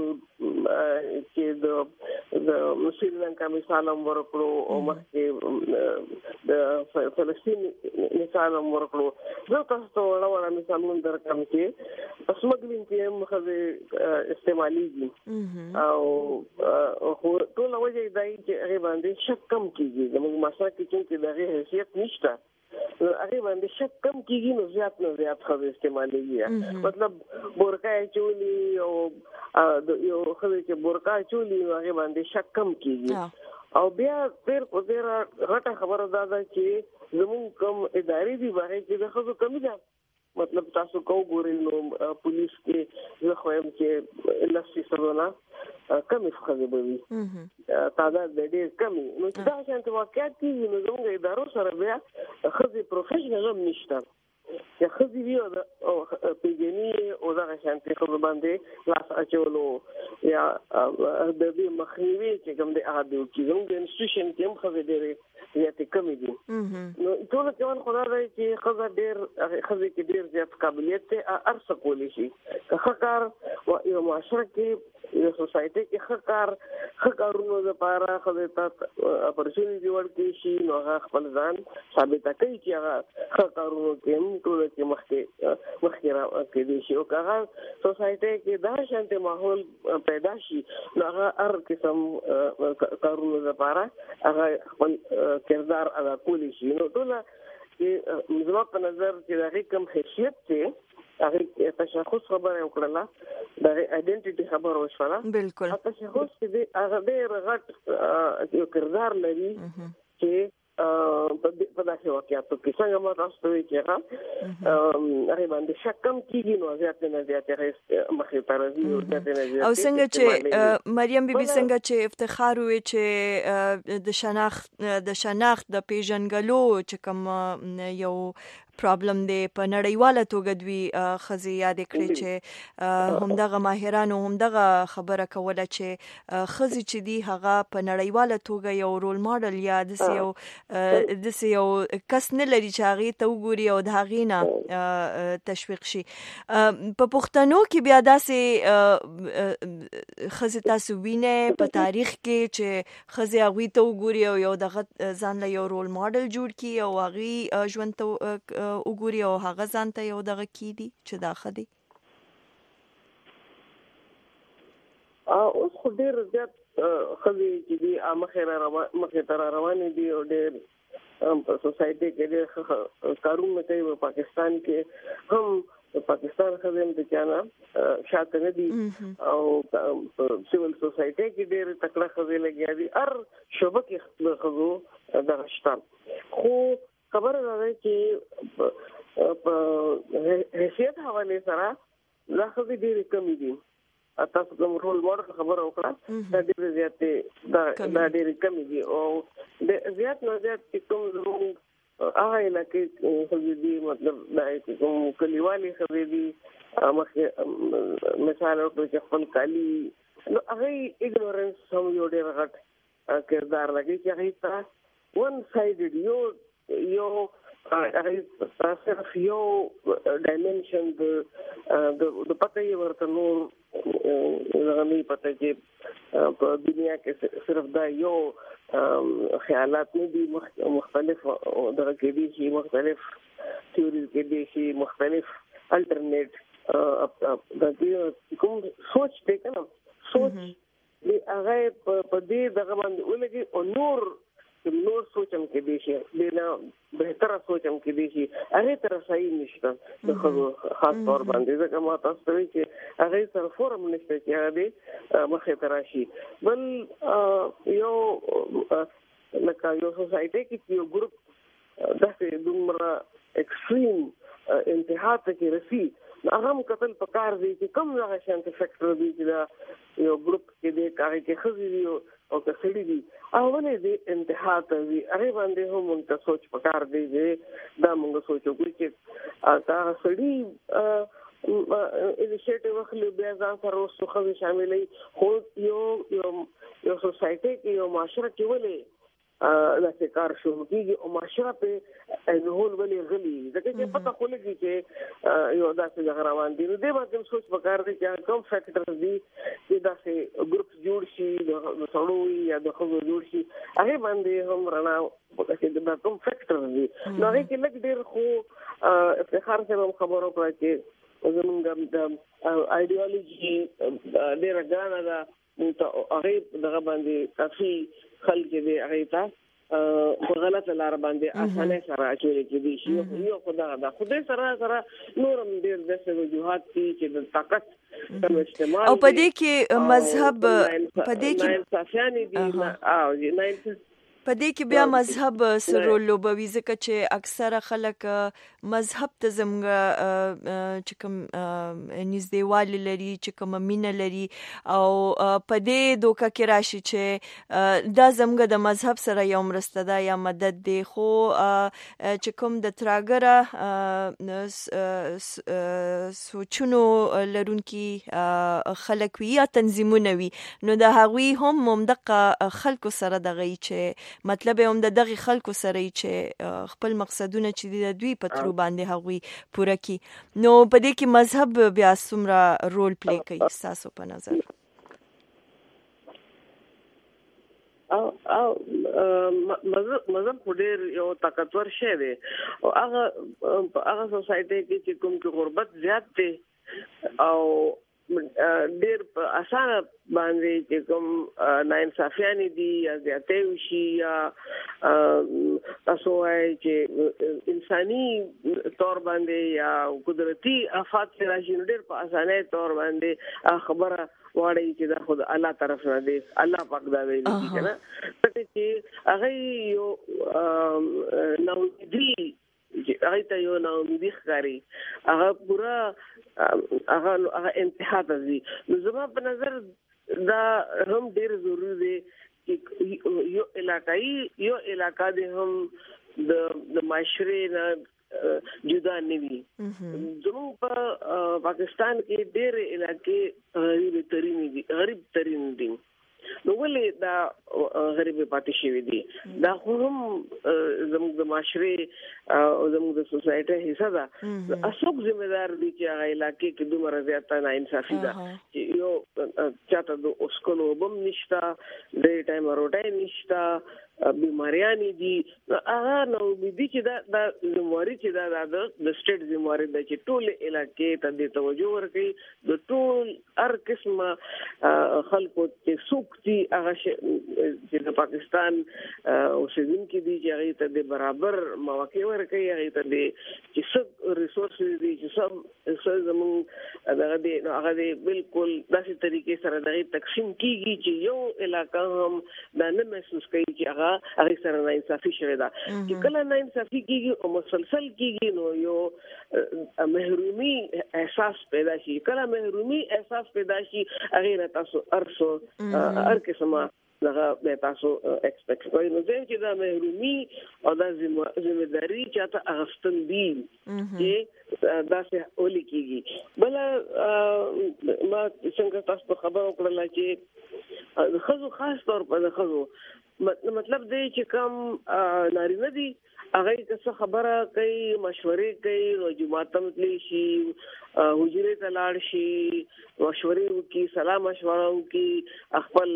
چې د سریلانکا مثال هم ورکړو او مخکې د فلسطین مثال هم ورکړو. زه تاسو ته وړه مثالونه درکړم چې په سمګلینګ کې هم ښځې استعمالیږي او ټوله وجه دا چې هغې باندې شک کم کېږي. زموږ معاشره کې چونکې د هغې حیثیت نشته هغې باندې شک کم کېږي نو زیات نه زیات ښځې استعمالیږي. مطلب بورکا یې چولي او یو ښځې چې بورکا چولي نو هغې باندې شک کم کېږي او بیا تیر په تیر غټه خبره ده چې زموږ کوم ادارې دي باندې چې د خزو کمی ده مطلب تاسو کو ګورئ نو پولیس کې زه خو هم چې لسی سره کمی خزه بوي تعداد ډېر کمی نو دا چې واقعیت کې نو زموږ ادارو سره بیا خزه پروفیشنل هم نشته یا خزي وی او پیجنی او دا شانتي خو باندې لاس اچولو یا د دې مخنیوي چې کوم د احد کې زموږ د انسټیټیوشن کې هم خزه ډېر زیاتې کمی دي نو ټول ځوان خدای چې خزه ډېر خزه کې ډېر زیات قابلیت ته ارسه کولی شي که کار او یو معاشره کې یو سوسایټي کې خکارونو لپاره خزه ته اپورچونټی ورکړي شي نو هغه خپل ځان ثابت کوي چې هغه خکارونو کې ټول کې مخکې را کېدي شي او هغه سوسایټي کې دا شانتي ماحول پیدا شي نو هغه هر قسم کارونو لپاره هغه خپل کردار ادا کولی شي نو ټول کې زما په نظر چې دا کوم حیثیت ته هغه تشخص خبره وکړه دا ایډنټیټي خبره وشوله بالکل تشخص دې هغه ډېر غټ یو کردار لري چې په داسې واقعیاتو کې څنګه ما تاسو ته چې هغه باندې شکم کیږي نو زیات مخې ته راځي او څنګه چې مریم بیبي څنګه چې افتخار وي چې د شناخت د پیژنګلو چې کوم یو پرابلم دی په نړیواله توګه دوی خزي یاد کړی چې همدغه ماهرانو همدغه خبره کوله چې خزي چې دی هغه په نړیواله توګه یو رول ماډل یا د یو کس نه لري چې هغه ته وګوري او د هغې نه تشویق شي په پښتنو کې بیا داسې خزي تاسو وینئ په تاریخ کې چې خزي هغوی ته وګوري او یو دغه ځان له یو رول ماډل جوړ کړي او هغې ژوند ته وګوري او هغه ځان ته یو دغه کیدي چې دا خدي اوس خو ډېر زیات خزي چې دي مخې ته روانې دي او ډېر په سوسایټي کې ډېر کارونه کوي په پاکستان کې هم پاکستان خزي هم د چانه شاته نه دي او سیول سوسایټي کې ډېر تکړه خزي لګیا دي هر شوبه کې خزو دغه شته خو خبره ده چې په حیثیت حواله سره لا خو ډېر کمی دي تاسو کوم رول ماډل خبره وکړه دا ډېر زیات دا ډېر کمی دي او د زیات نه زیات کوم هغه علاقې خو دي مطلب دا کوم کلیوالي خبرې دي مثال او چې خپل کالی نو هغه ایګنورنس هم یو ډېر غټ کردار لري چې هغه تا ون سایډډ یو صرف یو ډایمنشن د پته یې ورته نور غني پته چې په دنیا کې صرف دا یو خیالات نه دي مختلف دغه کې دي چې مختلف تیوریز کې دي چې مختلف الټرنیټ د دې کوم سوچ دی کنه سوچ دی هغه په دې دغه باندې ولګي او نور سوچم کې دي شي نه بهتره سوچم کې دي شي هغه تر صحیح نشته د خاص طور باندې ځکه ما تاسو ته چې هغه سره فورم نشته چې هغه مخې ته راشي بل یو لکه یو سوسایټي کې یو ګروپ داسې دومره اکستریم انتها ته کې رسي هغه هم کتل پکار دی چې کوم هغه شانتي فیکټر دی چې دا یو ګروپ کې دی هغه کې خزي دی او کسړي دي اولې دې انتها ته وي هغه باندې هم موږ سوچ پکار دی چې دا موږ سوچو چې دا سړي انیشیټیو خپل بیا ځان سره وسخه شاملې خو یو سوسایټي کې یو معاشره کې ولې دا کار شروع کیږي او معاشره په انهول ولې غلي ځکه چې پته خلګي چې یو داسې ځای روان دي نو دې باندې سوچ پکار دی چې کوم فیکټر دي چې داسې ګروپ جوړ شي د سړوي یا د خلکو جوړ شي هغه باندې هم رڼا چې دا کوم فیکټر دي نو هغه کې لږ ډېر خو افتخار سره خبرو کړی چې زمونږ د ایډیالوژي ډېر ګرانه ده هغه دغه باندې کافي خلک دې هغه ته په غلطه لار باندې اسانه سره اچول کېږي شي یو خدای سره نورم ډېر د وجوهات چې د طاقت او په دې کې مذهب په دې کې صافیانی دي په دې کې بیا مذهب سره لوبوي ځکه چې اکثره خلک مذهب ته زموږ چې کوم نږدېوالی لري چې کوم مینه لري او په دې دوکه کې راشي چې دا زموږ د مذهب سره یو مرسته ده یا مدد دی خو چې کوم د تراګره سوچونو لرونکي خلک وي یا تنظیمونه وي نو د هغوی هم ممدقه خلکو سره دغه چې مطلب هم د دغه خلکو سره چې خپل مقصدونه چې د دوی په تر باندې هغوی پوره کی نو په دې کې مذهب بیا څومره رول پلی کوي تاسو په نظر او مذهب ډېر یو طاقتور شی دی او هغه سوسایټي کې چې کوم کې غربت زیات دی او ډېر اسانه باندې چې کوم ناانصافیانی دي یا زیاتې وشي یا تاسو وايي چې انساني تور باندې یا قدرتي آفات راشي ډېر په اسانه تور باندې خبره واړی چې دا خود الله طرف نه دی الله پاک دا ویلي کنه چې هغه یو نو دی هغه ته یو نو دی ښکاری هغه پورا هغه انتها ته دي نو زما په نظر دا هم ډیر ضروری دی چې یو علاقہ دی هم د معاشري نه جدا نه وي زموږ په پاکستان کې ډیر علاقې غریب ترين دي نو ولې دا غریب پاتې شوی دي دا هم زموږ د معاشري او زموږ د سوسایټي حصہ ده اسوک ذمہ دار دي چې هغه علاقې کې دومره زیاته ناانصافي ده چې یو چاته د اوسکلو بم نشتا د ټایم روټای نشتا بیماریانی دي هغه نو دي چې دا بیماری چې دا د سټیټ بیماری د چې ټول علاقې ته د توجه ورکړي د ټول هر قسمه خلکو چې سوکتي هغه چې د پاکستان اوسیدونکو دي چې هغه ته د برابر مواقع ورکړي هغه ته د چې څه ریسورسز دي چې سم زموږ هغه د بالکل داسې طریقې سره دغه تقسیم کیږي چې یو علاقہ هم دا نه محسوس کوي چې هغه سره ناانصافي شوی دا چې کله ناانصافي کیږي او مسلسل کیږي نو یو محرومي احساس پیدا شي کله محرومي احساس پیدا شي هغه تاسو هر قسمه دغه تاسو ایکسپیکټ کوئ نو چې دا محرومي او دا ذمہ داری چاته اغستل دي چې دا څه ولي کیږي بل ما څنګه تاسو خبر وکړل چې خزو خاص طور په خزو مطلب دی چې کوم نارینه دي هغه څه خبره کوي مشورې کوي نو جماعت تمتلی شي حجره ته لاړ شي مشورې وکي سلام مشوره وکي خپل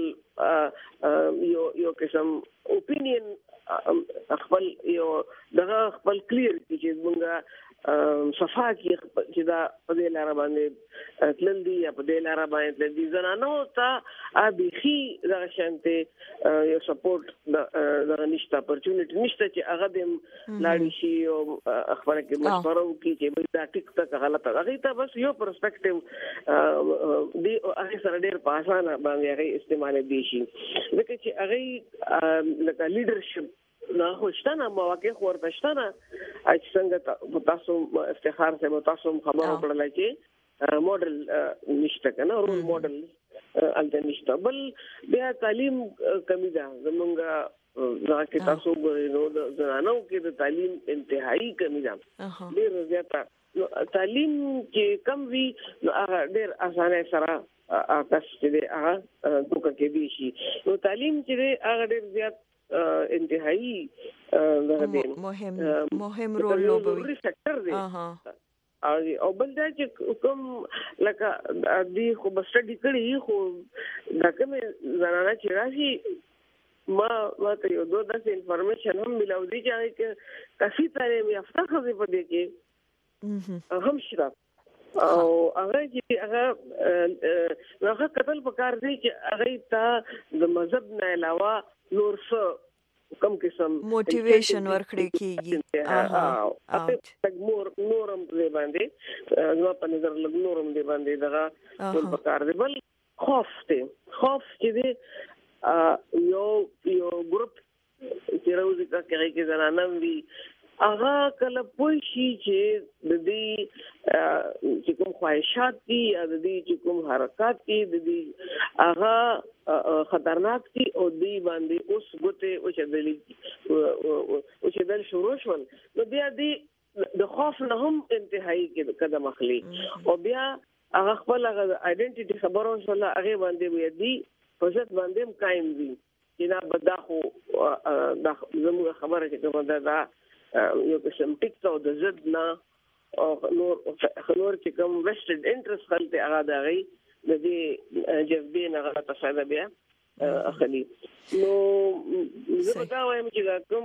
یو قسم اوپینین خپل یو دغه خپل کلیر چې موږ صفا کې چې دا په دې لار باندې تلل دي یا په دې لار باندې تلل دي زنانو ته ابيخي دغه شانته یو سپورټ دغه نشته اپورچونټی نشته چې هغه د لاړ شي او خبره کې مشوره وکړي چې دا ټیک تک غلطه هغه ته بس یو پرسپیکټیو دی هغه سره ډېر په اسانه باندې هغه استعمال دي شي ځکه چې هغه لکه لیډرشپ نه خوشتنه مواقع ورتشتنه چې څنګه تاسو افتخار سره تاسو خبرو کړل چې ماډل نشته کنه رول ماډل الته نشته بل بیا تعلیم کمی ده زمونږه ځکه تاسو نو زنانو کې د تعلیم انتهایی کمی ده ډېر زیاته تعلیم چې کم وی هغه ډېر اسانه سره تاسو چې هغه دوکه کې دي شي نو تعلیم چې هغه ډېر زیات انتهایی مهم رول لوبوي سکتر دی او بل دا چې کوم لکه دی خو بسټډي کړی خو دا کوم زنانه چې راشي ما ته یو دوه داسې انفارمیشن هم ملاو دي چې کافي تعلیم یافته خزې په دې کې هم شته او هغه چې هغه قتل پکار دی چې هغه ته د مذهب نه علاوه نور څه کم قسم موټیویشن ورکړي کیږي نورم دې باندې نو په نظر لګ نورم دې باندې دغه په کار دی بل خوف چې دې یو ګروپ چې راوځي کې زنانه وي هغه کله پوه شي چې د دې چې کوم خواهشات دي یا د دې چې کوم حرکات دي د دې هغه خطرناک دي او دې باندې اوس ګوته او چې دل شروع شول نو بیا دې د خوف نه هم انتهایی کې قدم اخلي او بیا هغه خپل آیډنټیټي خبرو شول هغه باندې وي دي په ځت باندې قائم دي چې دا بداخو زموږ خبره چې کومه ده یو قسم ټیک او د زد نه او نور چې کوم ویسټډ انټرست خلته هغه دغه د دې جذبې نه غلطه فائدہ بیا اخلي نو زه دا وایم چې کوم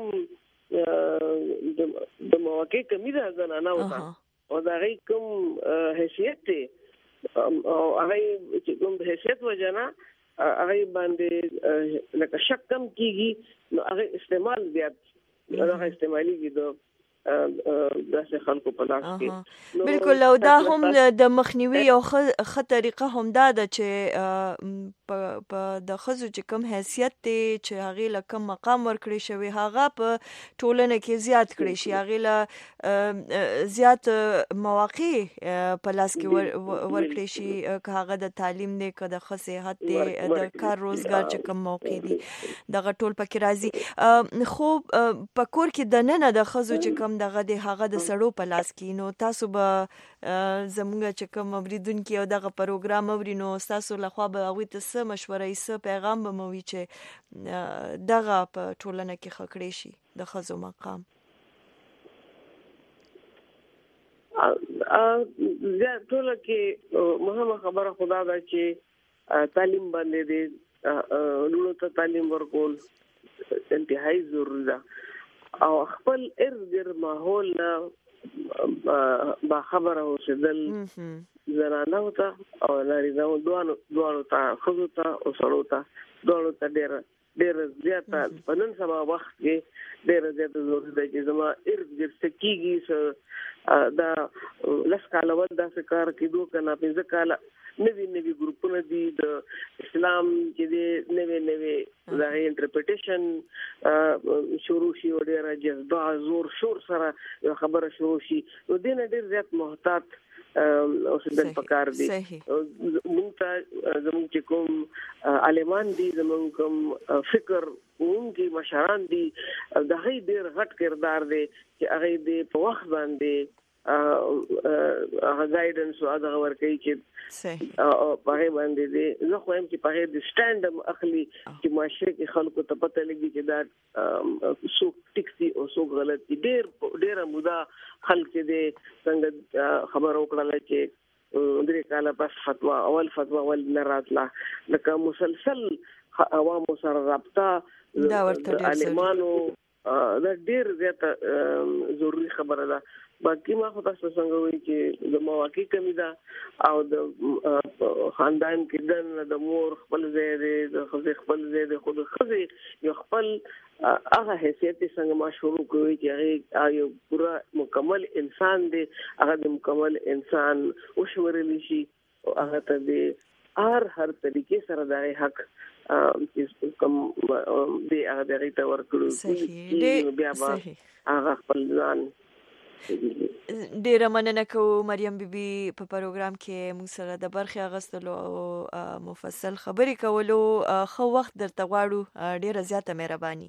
د مواقع کمی ده زنانه وتا او دا غي کوم حیثیت ته او هغه چې کوم حیثیت وجنه هغه باندې لکه شک کم کیږي نو هغه استعمال زیات هغه استعمالي کې داسې خلکو په لاس کې بالکل او دا هم د مخنیوي او ښه طریقه هم دا ده چې په د ښځو چې کوم حیثیت دی چې هغې له کوم مقام ورکړی شوی هغه په ټولنه کې زیات کړی شي هغې له زیات مواقع په لاس کې ورکړی شي که هغه د تعلیم دی که د ښه صحت دی د کار روزګار چې کوم موقع دي دغه ټول پکې راځي خو په کور کې دننه د ښځو چې کوم دغه د هغه د سړو په لاس کې نو تاسو به زموږ چې کوم اوریدونکي او دغه پروګرام اوري نو تاسو لخوا به هغوی ته څه مشوره څه پیغام به مو وي چې دغه په ټولنه کې ښه کړی شي د ښځو مقام ټوله کې مهمه خبره خدا ده چې تعلیم باندې دې لونو ته تعلیم ورکول انتهایی ضروري ده او خپل ارګر ماحول با خبره اوسېدل زنانه ته او نارینه دوه ته خود ته او سړو ته دوه ته ډېر زیاته په نن سبا وخت کې ډېر زیاته ضروري ده چې زما ارګر سکیږي دا لس کاله ول دا کار کېدو کنه 15 کاله نوی ګروپونه دي د اسلام چې د نوی دا انټرپریټیشن شروع شي او ډېر جذبه زور شور سره خبره شروع شي نو دین ډېر زیات محتاط او سندل پکار دي موږ ته زموږ چې کوم عالمان دي زموږ کوم فکر اونګي مشران دي د هغې ډېر غټ کردار دی چې هغه دې په وخت باندې هغه گایډنس او هغه ورکوي چې په هغه باندې دې زه خو هم چې په هغه د سټاند اخلي چې معاشره کې خلکو ته پته لګي چې دا څوک ټیکسي او څوک غلط دي ډېر مودا خلک دې څنګه خبر وکړل چې درې کاله پس فتوا اول نه راتله لکه مسلسل عوامو سره رابطه عالمانو دا ډېر زیاته ضروري خبره ده باقي ما خو تاسو څنګه وایي چې د مواقع کمی ده او د خاندان کې د مور خپل ځای دی د ښځې خپل ځای دی خو د ښځې یو خپل هغه حیثیت څنګه ما شروع کوي چې هغه یو پورا مکمل انسان دی هغه د مکمل انسان وشورلی شي او هغه ته د هر طریقې سره د حق کوم دی هغه دغه ته ورکړو بیا به هغه خپل ځان ډیره مننه کوو مریم بیبي په پروګرام کې موږ سره د برخې اخیستلو او مفصل خبرې کولو ښه وخت درته غواړو ډیره زیاته مهرباني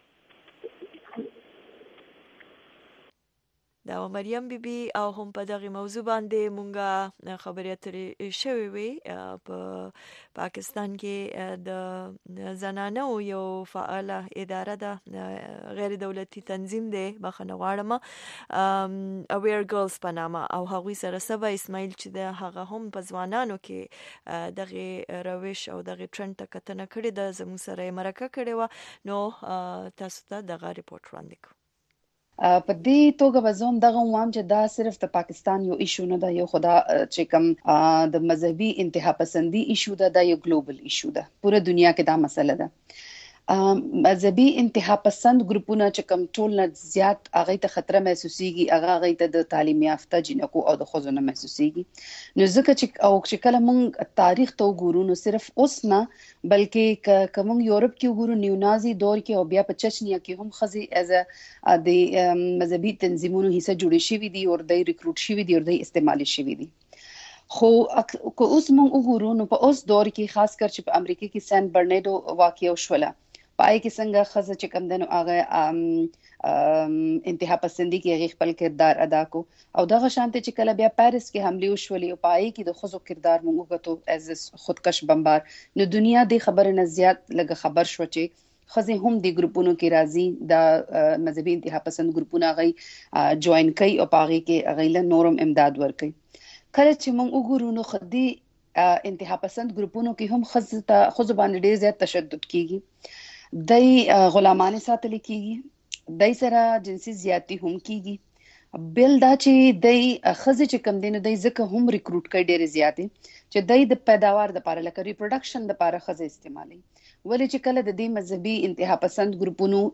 دا مریم بیبي او هم په دغه موضوع باندې مونږه خبرې اترې شوې وي په پاکستان کې د زنانو یو فعاله اداره ده غیر دولتي تنظیم دی بخښنه غواړم اویر ګرلز په نامه او هغوی سره سبا اسماعیل چې د هغه هم په ځوانانو کې دغه روش او دغه ټرند ته کتنه کړې ده زموږ سره یې مرکه کړې وه نو تاسو ته دغه ریپورټ وړاندې کوو په دې توګه وزوم دغه وام چې دا صرف د پاکستان یو ایشو نه ده یو خدا چې کوم د مذهبي انتها پسندي ایشو ده دا یو ګلوبل ایشو ده پوره دنیا کې دا مسله ده مذهبي انتها پسند ګروپونه چې کوم ټول نه زیات هغه ته خطر محسوسيږي، هغه ته د تعلیم یافته جنکو او د خزو نه محسوسيږي. نو ځکه چې کله موږ تاریخ ته وګورو نو صرف اوس نه بلکې کوم یورپ کې وګورو نیونازي دور کې او بیا په چچنیا کې هم خزي از د مذهبي تنظیمونو حصہ جوړې شوې دي او د ریکروټ شوې دي او د استعمالي شوې دي. خو که اوس موږ وګورو نو په اوس دور کې خاص کر چې په امریکا کې سان برناردو واقعي وشوله، پای کې څنګه خزه چې کم دنو هغه انتها پسندي کې هغه خپل کردار ادا کو او دغه شانته چې کله بیا پاریس کې حمله وشولې او پای کې د خزو کردار موږ غوښتو از خودکش بمبار. نو دنیا د خبره نه زیات لګه خبر شو چې خزه هم د ګروپونو کې راځي د مذهبي انتها پسند ګروپونه غي جوائن کوي او پای کې غیله نورم امداد ورکوي. کله چې موږ وګورو نو خدي انتها پسند ګروپونو کې هم خزو باندې ډیر زیات تشدد کیږي، دای غلامانه ساتل کیږي، دای سره جنسي زیاتی هم کیږي. بل دا چې دای خزه چې کم دینه دای ځکه هم ریکروټ کوي ډیر زیاتې چې دای د پیداوار د لپاره لکه ریپروډکشن د لپاره خزه استعمالي. ولې چې کله د دې مذهبي انتها پسند ګروپونو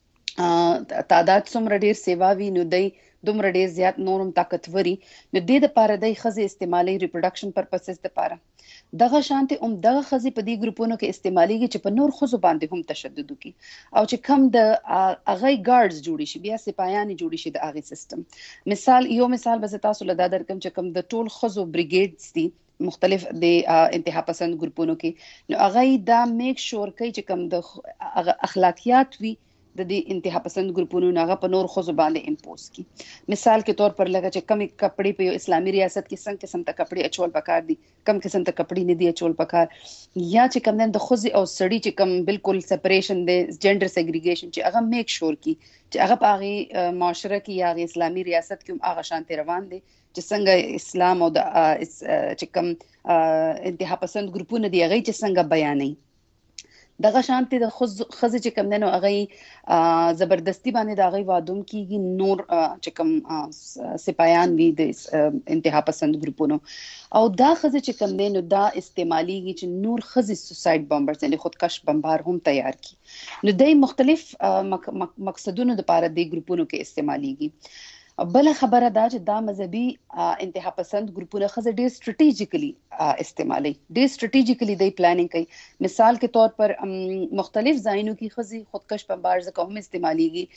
تعداد څومره ډیر سیوا وی نو دای دومره ډیر زیات نورم طاقتوري نو د دې لپاره د خزه استعمالي ریپروډکشن پرپسز لپاره. دغه شانته دغه خزي په دې ګروپونو کې استعماليږي چې په نور خزو باندې هم تشدد وکړي او چې کم د اغه ګارډز جوړي شي، بیا سپایان جوړي شي د اغه سیستم. یو مثال به تاسو له درکم چې کم د ټول خزو بریګیډز دي مختلف د انتها پسند ګروپونو کې، نو اغه دا میک شور کوي چې کم د اخلاقیات وي د دې انتها پسند ګروپونو ناغه په نور خزو باندې امپوز کی. مثال کے طور پر لگا چې کم کپڑے په اسلامي ریاست کې څنګه قسم ته کپڑے اچول پکار دي، کم قسم ته کپڑے نه دي اچول پکار، یا چې کم د خزي او سړی چې کم بالکل سپریشن د جندر سیګریګیشن چې هغه میک شور کی چې هغه په معاشره کې یا اسلامي ریاست کې هغه شانته روان دي چې څنګه اسلام او د چې کم انتها پسند ګروپونه دي هغه چې څنګه بیانې. دغه شانتي د خزه چې کم دنو هغه زبردستی باندې د هغه وادوم کیږي نور چې کم سپایان وی د انتها پسند ګروپونو او دا خزه چې کم دنو دا استعماليږي چې نور خزي سوساید بمبرز یعنی خودکش بمبار هم تیار کی. نو د مختلف مقصدونو لپاره د ګروپونو کې استعماليږي. بل خبره دا چې دا مذهبي انتها پسند ګروپونه خزه ډیر سټریټیجیکلی استعمالي، ډیر سټریټیجیکلی د پلانینګ کوي. مثال کے طور پر مختلف ځایونو کې خزي خودکش بمبار ځکه هم استعماليږي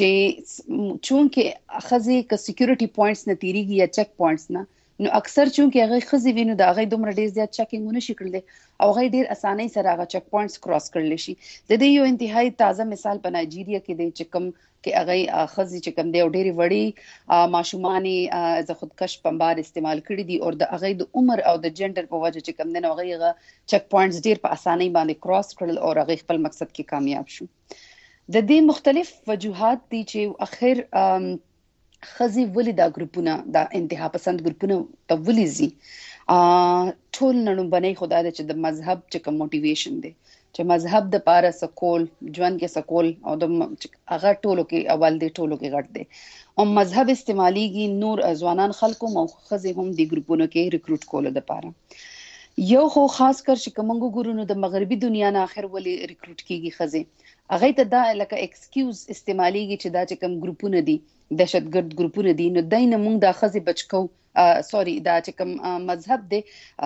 چې چونکه خزي ک سکیورټي پوینټس نه تیریږي یا چیک پوینټس نه، نو اکثر چونکه هغه خزي وینو دا هغه دومره ډیر زیات چیکینګونه شي کړل او هغه ډیر اسانه سره هغه چیک پوینټس کراس کړل شي. د دې یو انتهایی تازه مثال په نایجیریا کې دی چې کوم کې هغه خزي چې کوم دی ډېری وړي ماشومانی از خودکش بمبار استعمال کړی دي او د هغه د عمر او د جندر په وجه چې کوم دی هغه چیک پوینټس ډیر په اسانۍ باندې کراس کړل او هغه خپل مقصد کې کامیاب شو. د دې مختلف وجوهات دي چې اخر خزي ولې دا ګروپونه دا انتها پسند ګروپونه ته ولې زی ټول نړۍ باندې خدای دې چې د مذهب چې کوم موټیویشن دی چې مذهب د پاره سکول ژوند کې سکول او د هغه ټولو کې اول دی ټولو کې غټ دی او مذهب استعماليږي نور ځوانان خلکو مخخزي هم دی ګروپونو کې ریکروټ کول د پاره. یو خو خاص کر چې کومنګو ګورونو د مغربي دنیا نه اخر ولې ریکروټ کیږي خزي هغه ته دا لکه ایکسکیوز استعماليږي چې دا چې کوم ګروپونه دي دهشتګرد ګروپونه دي نو دای نه موږ دا خزي بچکو سوري دا چې کوم مذهب دی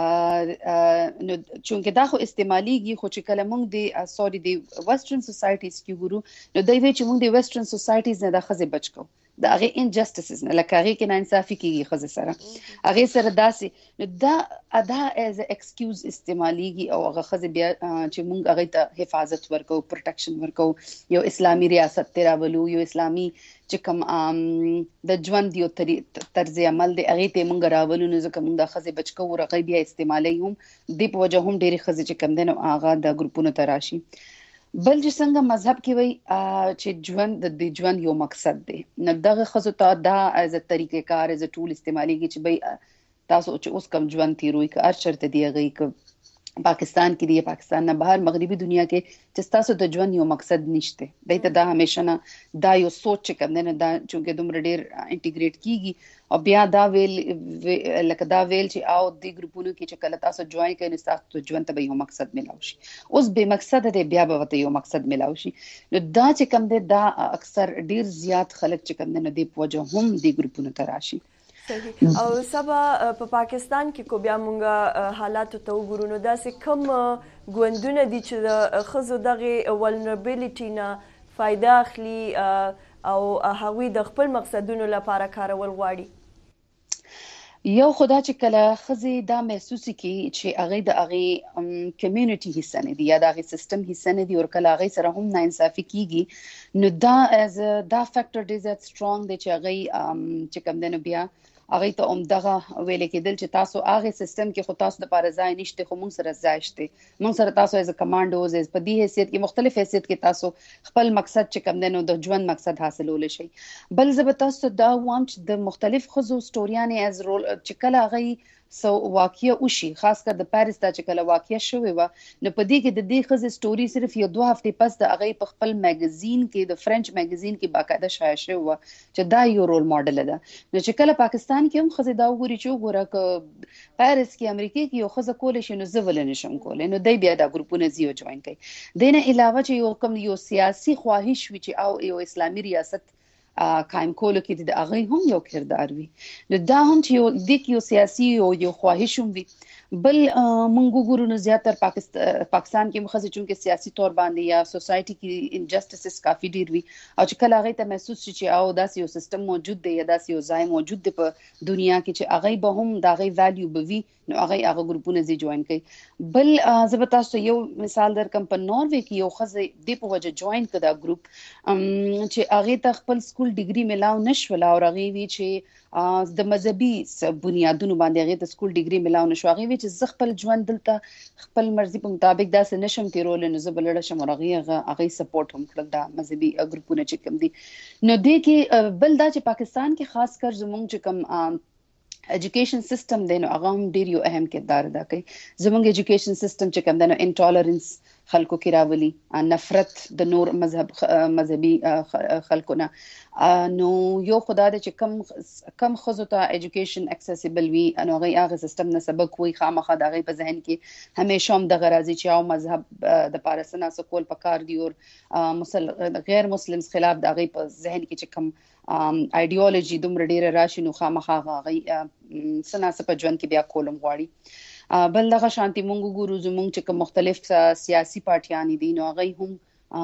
نو چونکه دا خو استعماليږي خو چې کله موږ دی سوري دی ویسټرن سوسایټیز کې ګورو نو دای وی چې موږ دی ویسټرن سوسایټیز نه دا خزي بچکو دا هغه انجسټیسز نه لکه هغه کې ناانصافي کیږي خزه سره هغه سره داسې نو دا ادا از ایکسکیوز استعماليږي او هغه خزه بیا چې موږ هغه ته حفاظت ورکو پروټیکشن ورکو یو اسلامي ریاست تیراولو یو اسلامي چې کوم د ژوند یو طرز عمل دی هغه ته موږ راولو نو ځکه موږ د خزه بچکو ورغی بیا استعمالي هم د په وجه هم ډېری خزه چې کم دنو هغه د ګروپونو تراشي. بل چې څنګه مذهب کې وای چې ژوند د ژوند یو مقصد دی نو دغه خزو ته دا از طریقې کار از ټول استعماليږي چې بای تاسو چې اوس کم ژوند تیروي که هر چرته دی هغه پاکستان کې دی پاکستان نه بهر مغربي دنیا کې چې تاسو د ژوند یو مقصد نشته دایته دا همیشه نه دا یو سوچ کوم نه دا چې دومره ډیر انټیګریټ کیږي او بیا دا ویل لکه دا ویل چې او د ګروپونو کې چې کله تاسو جوائن کړئ تاسو ژوند ته به یو مقصد ملاوي شي اوس به مقصد دی بیا به ته یو مقصد ملاوي شي نو دا چې کوم دی دا اکثر ډیر زیات خلک چې کوم نه دی په وجه هم د ګروپونو ته راشي صحیح او سبا په پاکستان کې کو بیا مونږه حالات ته وګورو دا سه کم ګوندونه دي چې د خزو دغه ولنربیلیټی نه فائدہ اخلي او هغوی د خپل مقصدونو لپاره کارول غواړي یو خدا چې کله خزي دا محسوس کی چې هغه د هغه کمیونټي حصہ نه دی یا د هغه سیستم حصہ نه دی او کله هغه سره هم ناانصافي کیږي نو دا از دا فیکٹر ډیز ات سترونګ دی چې هغه چې کوم دنه بیا هغه ته عمدغه ویل کېدل چې تاسو هغه سیستم کې خو تاسو د پاره ځای نشته خو موږ سره ځای شته موږ سره تاسو از کمانډوز از په دې حیثیت کې مختلف حیثیت کې تاسو خپل مقصد چې کوم دنو د ژوند مقصد حاصلول شي بل زه تاسو دا وایم چې د مختلف خزو سټوریانه از رول چې کله هغه سو واقعیا وشي خاص کر د پاریس ته چې کله واقعیا شوی و نو په دې کې د دې خزه سټوري صرف یو 2 هفته پس د هغه په خپل میگزین کې د فرنچ میگزین کې باقاعده شایع شوی و چې دا یو رول ماډل ده نو چې کله پاکستان کې هم خزه دا وګوري چې وګوره ک پاریس کې امریکا کې یو خزه کول شي نو زول نشم کول نو دای بیا دا ګروپونه زیو جوائن کړي دینه علاوه چې یو کم یو سیاسي خواهش وي چې او یو اسلامي ریاست قائم کولو کې د هغه هم یو کردار وي نو دا هم چې یو د یو سیاسي او یو خواهش هم وي بل مونږ ګورو نو زیاتره پاکستان کې مخزه چونکه سیاسي تور باندې یا سوسايټي کې انجسټیسز کافي ډیر وي او چې کله هغه ته محسوس شي چې او داس یو سیستم موجود دی یا داس یو ځای موجود دی په دنیا کې چې هغه به هم د هغه ویلیو بوي نو هغه ګروپونه زی جوائن کړي بل زه تاسو یو مثال درکم په ناروے کې یو خزه د په وجه جوائن کړه دا ګروپ چې هغه ته خپل سکول ډیګري ملاو نشول او هغه وی چې د مذهبي بنیادونو باندې هغه ته سکول ډیګري ملاو نشو هغه وی چې خپل ژوند دلته خپل مرزي په مطابق داسې نشم تیرول نو زه بلړ شم هغه سپورټ هم کړل دا مذهبي ګروپونه چې کوم دي نو دې کې بل دا چې پاکستان کې خاص کر زموږ چې کوم ایجوکیشن سیستم دی نو هغه هم ډیر یو اهم کردار ادا کوي زموږ ایجوکیشن سیستم چې کوم دی نو انټالرنس خلکو کې راولي نفرت د نور مذهبي خلکو نه نو یو خدای دې چې کم خزو ته ایجوکیشن اکسیسیبل وي انو هغه سیستم نه سبق وي خامخا دغه په ذهن کې همیشه هم د غرازي چې او مذهب د پارسنا سکول پکار دی او غیر مسلمانز خلاف دغه په ذهن کې چې کم ایډیولوژي دومره ډیره راشي نو خامخا هغه سناسه په ژوند کې بیا کولم غواړي بل دغه شانتي مونږ ګورو زمونږ چې کوم مختلف سیاسي پارټیان دي نو هغه هم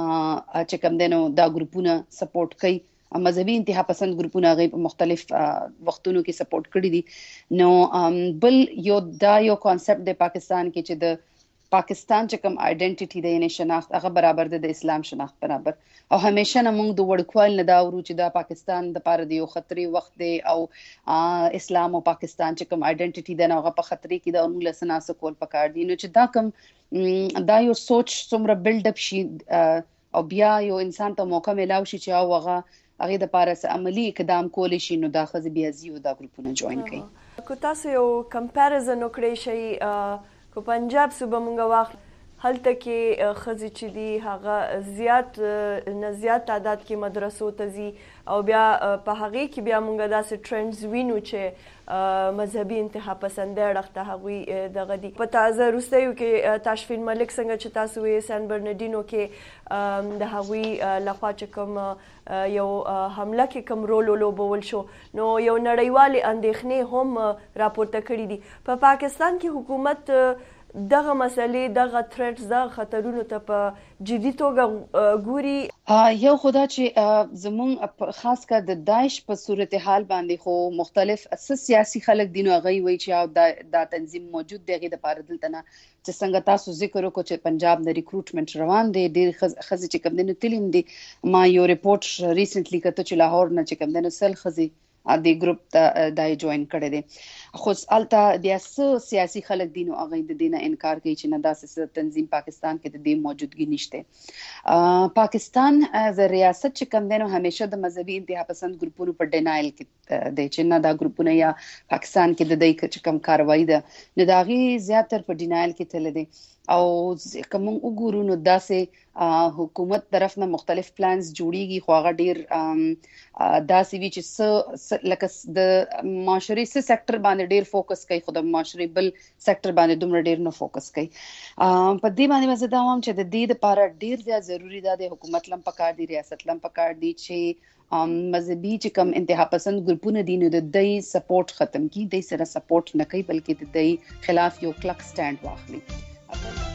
چې کوم دنو دا ګروپونه سپورټ کوي مذهبي انتها پسند ګروپونه هغه په مختلف وختونو کې سپورټ کړی دي نو بل یو کانسپټ د پاکستان کې چې د پاکستان چې کوم آیډنټیټي د یې شناخت هغه برابر د اسلام شناخت برابر او همیشه نه موږ د وړکوال نه دا ورو چې دا پاکستان د پاره دی یو خطرې وخت دی او اسلام او پاکستان چې کوم آیډنټیټي ده هغه په خطرې کې دا موږ لسنا سکول پکار دي نو چې دا کوم دا یو سوچ څومره بیلډ اپ شي او بیا یو انسان ته موقع ملاوي شي چې هغه د پاره عملی اقدام کولی شي نو دا خزي بیا زیو دا ګروپونه جوائن کړي کو تاسو یو کمپیریزن وکړئ شي کو پنجاب صوبه مونږ واخ هلته کې خزي چې دی هغه زیات تعداد کې مدرسو ته ځي او بیا په هغه کې بیا مونږ داسې ټرندز وینو چې مذهبي انتها پسند اړخته هغوی دغه دي په تازه روستیو کې تاشفین ملک څنګه چې تاسو یې سان برناردینو کې د هغوی لخوا چې کوم یو حمله کې کوم رول ولوبول شو نو یو نړیوالې اندېښنې هم راپورته کړي دي په پاکستان کې حکومت دغه مسلې دغه تھریټس دغه خطرونو ته په جدي توګه ګوري یو خدا چې زمون خاص کر د داعش په صورتحال باندې خو مختلف سیاسي خلک دینو غي وي چې دا تنظیم موجود دی غي د پاره دلته نه چې څنګه تاسو ذکر وکړو چې پنجاب د ریکروټمنټ روان دی ډیر خزي چې کوم دنه تلیم دي ما یو ریپورت ریسنټلی کته چې لاهور نه چې کوم دنه سل خزي د ګروپ ته دای جوائن کړي دي خو الته بیا سیاسي خلک دي نو هغه د دینه انکار کوي چې نه داسې تنظیم پاکستان کې د دې موجودګي نشته پاکستان از ریاست چې کوم دینو همیشه د مذهبي انتها پسند ګروپونو په ډینایل کې د چې نه دا ګروپونه یا پاکستان کې د دې چې کوم کاروایی ده نه داغي زیاتره په ډینایل کې تل دي او کوم وګورو نو داسې حکومت طرف نه مختلف پلانز جوړیږي خو هغه ډیر داسې وی چې لکه د معاشري سېکټر باندې ډیر فوکس کوي خو د معاشري بل سېکټر باندې دومره ډیر نه فوکس کوي په دې باندې مزه دا هم چې د دې لپاره ډیر زیات ضروری ده د حکومت لم پکار دي ریاست لم پکار دي چې مذهبي چې کوم انتها پسند ګروپونه دي نو د دې سپورټ ختم کی د سره سپورټ نه کوي بلکې د دې خلاف یو کلک سټاند واخلي